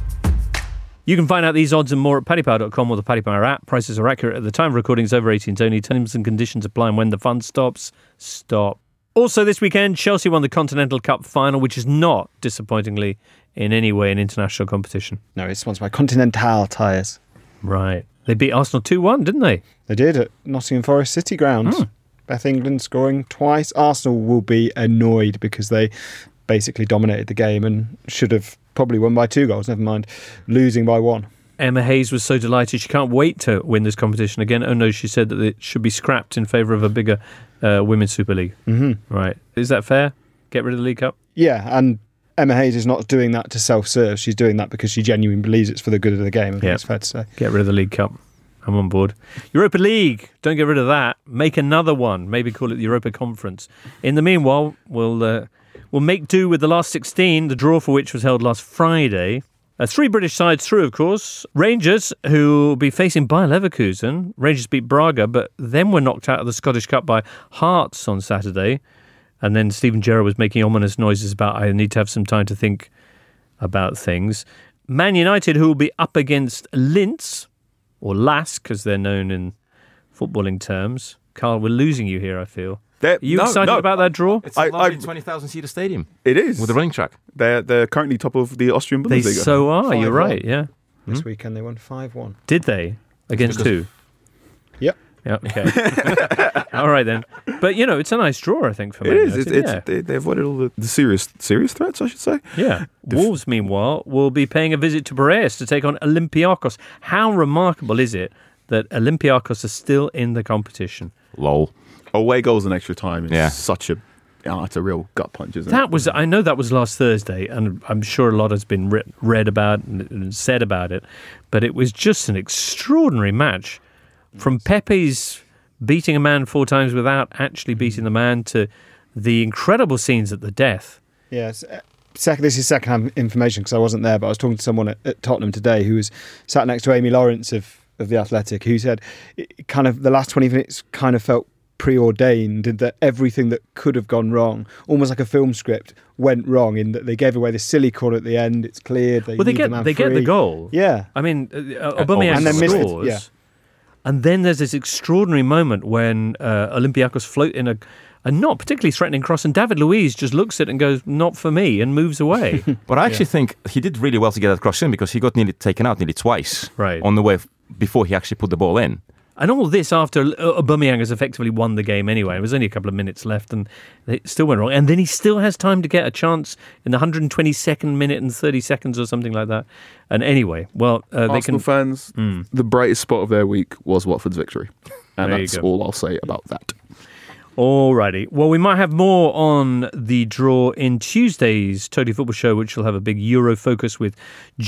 You can find out these odds and more at paddy power dot com or the Paddy Power app. Prices are accurate at the time of recordings, over eighteens only. Terms and conditions apply, and when the fun stops, stop. Also this weekend, Chelsea won the Continental Cup final, which is not, disappointingly, in any way an international competition. No, it's sponsored by Continental tyres. Right. They beat Arsenal two one, didn't they? They did at Nottingham Forest City ground. Mm. Beth England scoring twice. Arsenal will be annoyed because they basically dominated the game and should have probably won by two goals, never mind losing by one. Emma Hayes was so delighted she can't wait to win this competition again. Oh no, she said that it should be scrapped in favour of a bigger uh, Women's Super League. Mm-hmm. Right. Is that fair? Get rid of the League Cup? Yeah, and Emma Hayes is not doing that to self-serve. She's doing that because she genuinely believes it's for the good of the game. I think yeah. it's fair to say. Get rid of the League Cup. I'm on board. Europa League. Don't get rid of that. Make another one. Maybe call it the Europa Conference. In the meanwhile, we'll uh, we'll make do with the last sixteen, the draw for which was held last Friday. Uh, three British sides through, of course. Rangers, who will be facing Bayer Leverkusen. Rangers beat Braga, but then were knocked out of the Scottish Cup by Hearts on Saturday. And then Steven Gerrard was making ominous noises about, I need to have some time to think about things. Man United, who will be up against Linz, or Lask, as they're known in footballing terms. Carl, we're losing you here, I feel. They're, Are you no, excited no. about that draw? It's a lovely twenty thousand seater stadium. It is. With a running track. They're they're currently top of the Austrian Bundesliga. They so are, you're right, yeah. This hmm? weekend they won five one. Did they? Against who? Yep. Yeah, okay. All right then. But, you know, it's a nice draw, I think, for Man It is. United. It's, it's, yeah. they, they avoided all the, the serious serious threats, I should say. Yeah. Wolves, meanwhile, will be paying a visit to Piraeus to take on Olympiacos. How remarkable is it that Olympiacos are still in the competition? Lol. Away goals in extra time is yeah. such a... Oh, it's a real gut punch, isn't that it? That was, I know that was last Thursday, and I'm sure a lot has been re- read about and said about it, but it was just an extraordinary match. From Pepe's beating a man four times without actually beating the man to the incredible scenes at the death. Yes. Second, this is second-hand information because I wasn't there, but I was talking to someone at, at Tottenham today who was sat next to Amy Lawrence of, of The Athletic, who said it kind of the last twenty minutes kind of felt preordained, and that everything that could have gone wrong, almost like a film script, went wrong in that they gave away the silly corner at the end. It's cleared. They well, they leave get the man they free. get the goal. Yeah, I mean, uh, Aubameyang and then missed it, scores, yeah. and then there's this extraordinary moment when uh, Olympiacos float in a, a not particularly threatening cross, and David Luiz just looks at it and goes, "Not for me," and moves away. But I actually yeah. think he did really well to get that cross in because he got nearly taken out nearly twice right. on the way f- before he actually put the ball in. And all this after Aubameyang has effectively won the game anyway. There was only a couple of minutes left and it still went wrong. And then he still has time to get a chance in the one hundred twenty-second minute and thirty seconds or something like that. And anyway, well, uh, they Arsenal can... fans, mm. the brightest spot of their week was Watford's victory. And there that's all I'll say about that. Alrighty. Well, we might have more on the draw in Tuesday's Totally Football Show, which will have a big Euro focus with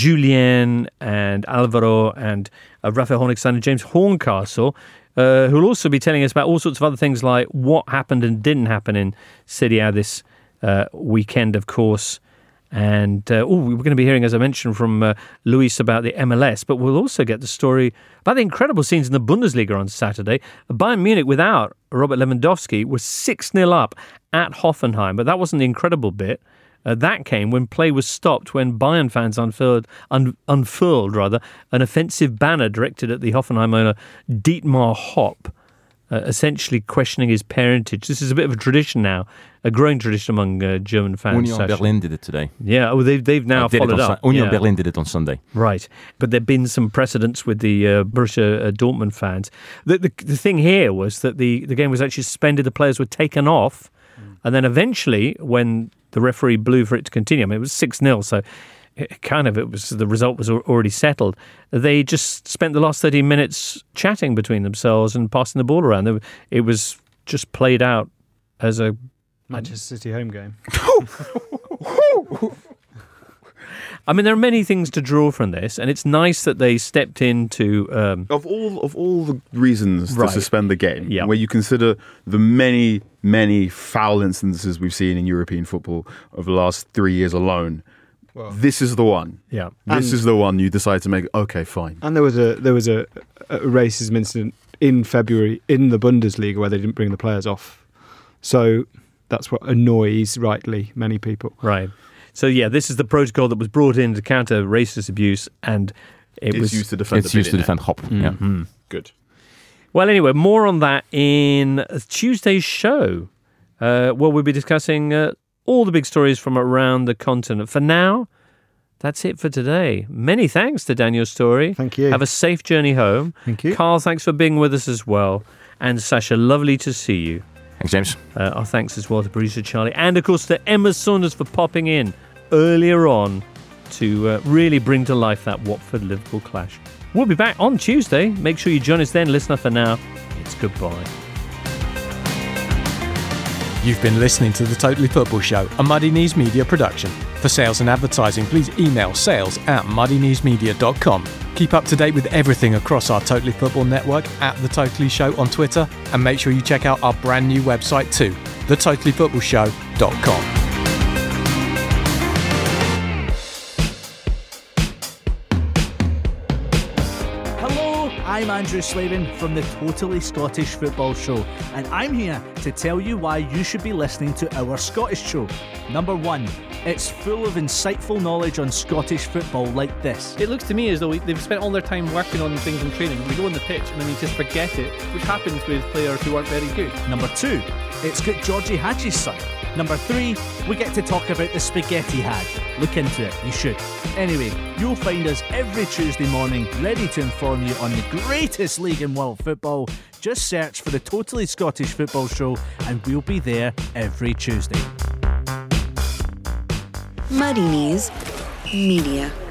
Julian and Alvaro and uh, Raphael Honigstein and James Horncastle, uh, who will also be telling us about all sorts of other things like what happened and didn't happen in Serie A this uh, weekend, of course. And, uh, oh, we're going to be hearing, as I mentioned, from uh, Luis about the M L S, but we'll also get the story about the incredible scenes in the Bundesliga on Saturday. Bayern Munich, without Robert Lewandowski, was six nil up at Hoffenheim, but that wasn't the incredible bit. Uh, that came when play was stopped when Bayern fans unfurled, un, unfurled rather, an offensive banner directed at the Hoffenheim owner Dietmar Hopp, uh, essentially questioning his parentage. This is a bit of a tradition now, a growing tradition among uh, German fans. Union Sacha. Berlin did it today. Yeah, oh, they've, they've now uh, did followed it up. Su- Union yeah. Berlin did it on Sunday. Right. But there have been some precedents with the uh, Borussia uh, Dortmund fans. The, the the thing here was that the, the game was actually suspended, the players were taken off, mm. and then eventually, when the referee blew for it to continue, I mean, it was six nil, so it kind of it was the result was already settled. They just spent the last thirty minutes chatting between themselves and passing the ball around. It was just played out as a Manchester City home game. I mean, there are many things to draw from this, and it's nice that they stepped into. Um, of all of all the reasons right. to suspend the game, yeah. where you consider the many many foul instances we've seen in European football over the last three years alone, well, this is the one. Yeah, this and, is the one you decide to make. Okay, fine. And there was a there was a, a racism incident in February in the Bundesliga where they didn't bring the players off. So that's what annoys, rightly, many people. Right. So, yeah, this is the protocol that was brought in to counter racist abuse, and it it's was used to defend. It's used to defend Hop. Mm-hmm. Yeah. Mm. Good. Well, anyway, more on that in Tuesday's show. Uh, well, we'll be discussing uh, all the big stories from around the continent. For now, that's it for today. Many thanks to Daniel Story. Thank you. Have a safe journey home. Thank you. Carl, thanks for being with us as well. And Sacha, lovely to see you. Thanks, James. Uh, our thanks as well to producer Charlie. And, of course, to Emma Saunders for popping in earlier on to uh, really bring to life that Watford-Liverpool clash. We'll be back on Tuesday. Make sure you join us then. Listener, for now, it's goodbye. You've been listening to The Totally Football Show, a Muddy Knees Media production. For sales and advertising, please email sales at muddy knees media dot com. Keep up to date with everything across our Totally Football network at The Totally Show on Twitter, and make sure you check out our brand new website too, the totally football show dot com. I'm Andrew Slavin from the Totally Scottish Football Show, and I'm here to tell you why you should be listening to our Scottish show. Number one, it's full of insightful knowledge on Scottish football like this. It looks to me as though they've spent all their time working on things in training. We go on the pitch and then we just forget it, which happens with players who aren't very good. Number two, it's got Georgie Hadji's son. Number three, we get to talk about the Spaghetti Hag. Look into it, you should. Anyway, you'll find us every Tuesday morning ready to inform you on the greatest league in world football. Just search for the Totally Scottish Football Show and we'll be there every Tuesday. Muddy Knees Media.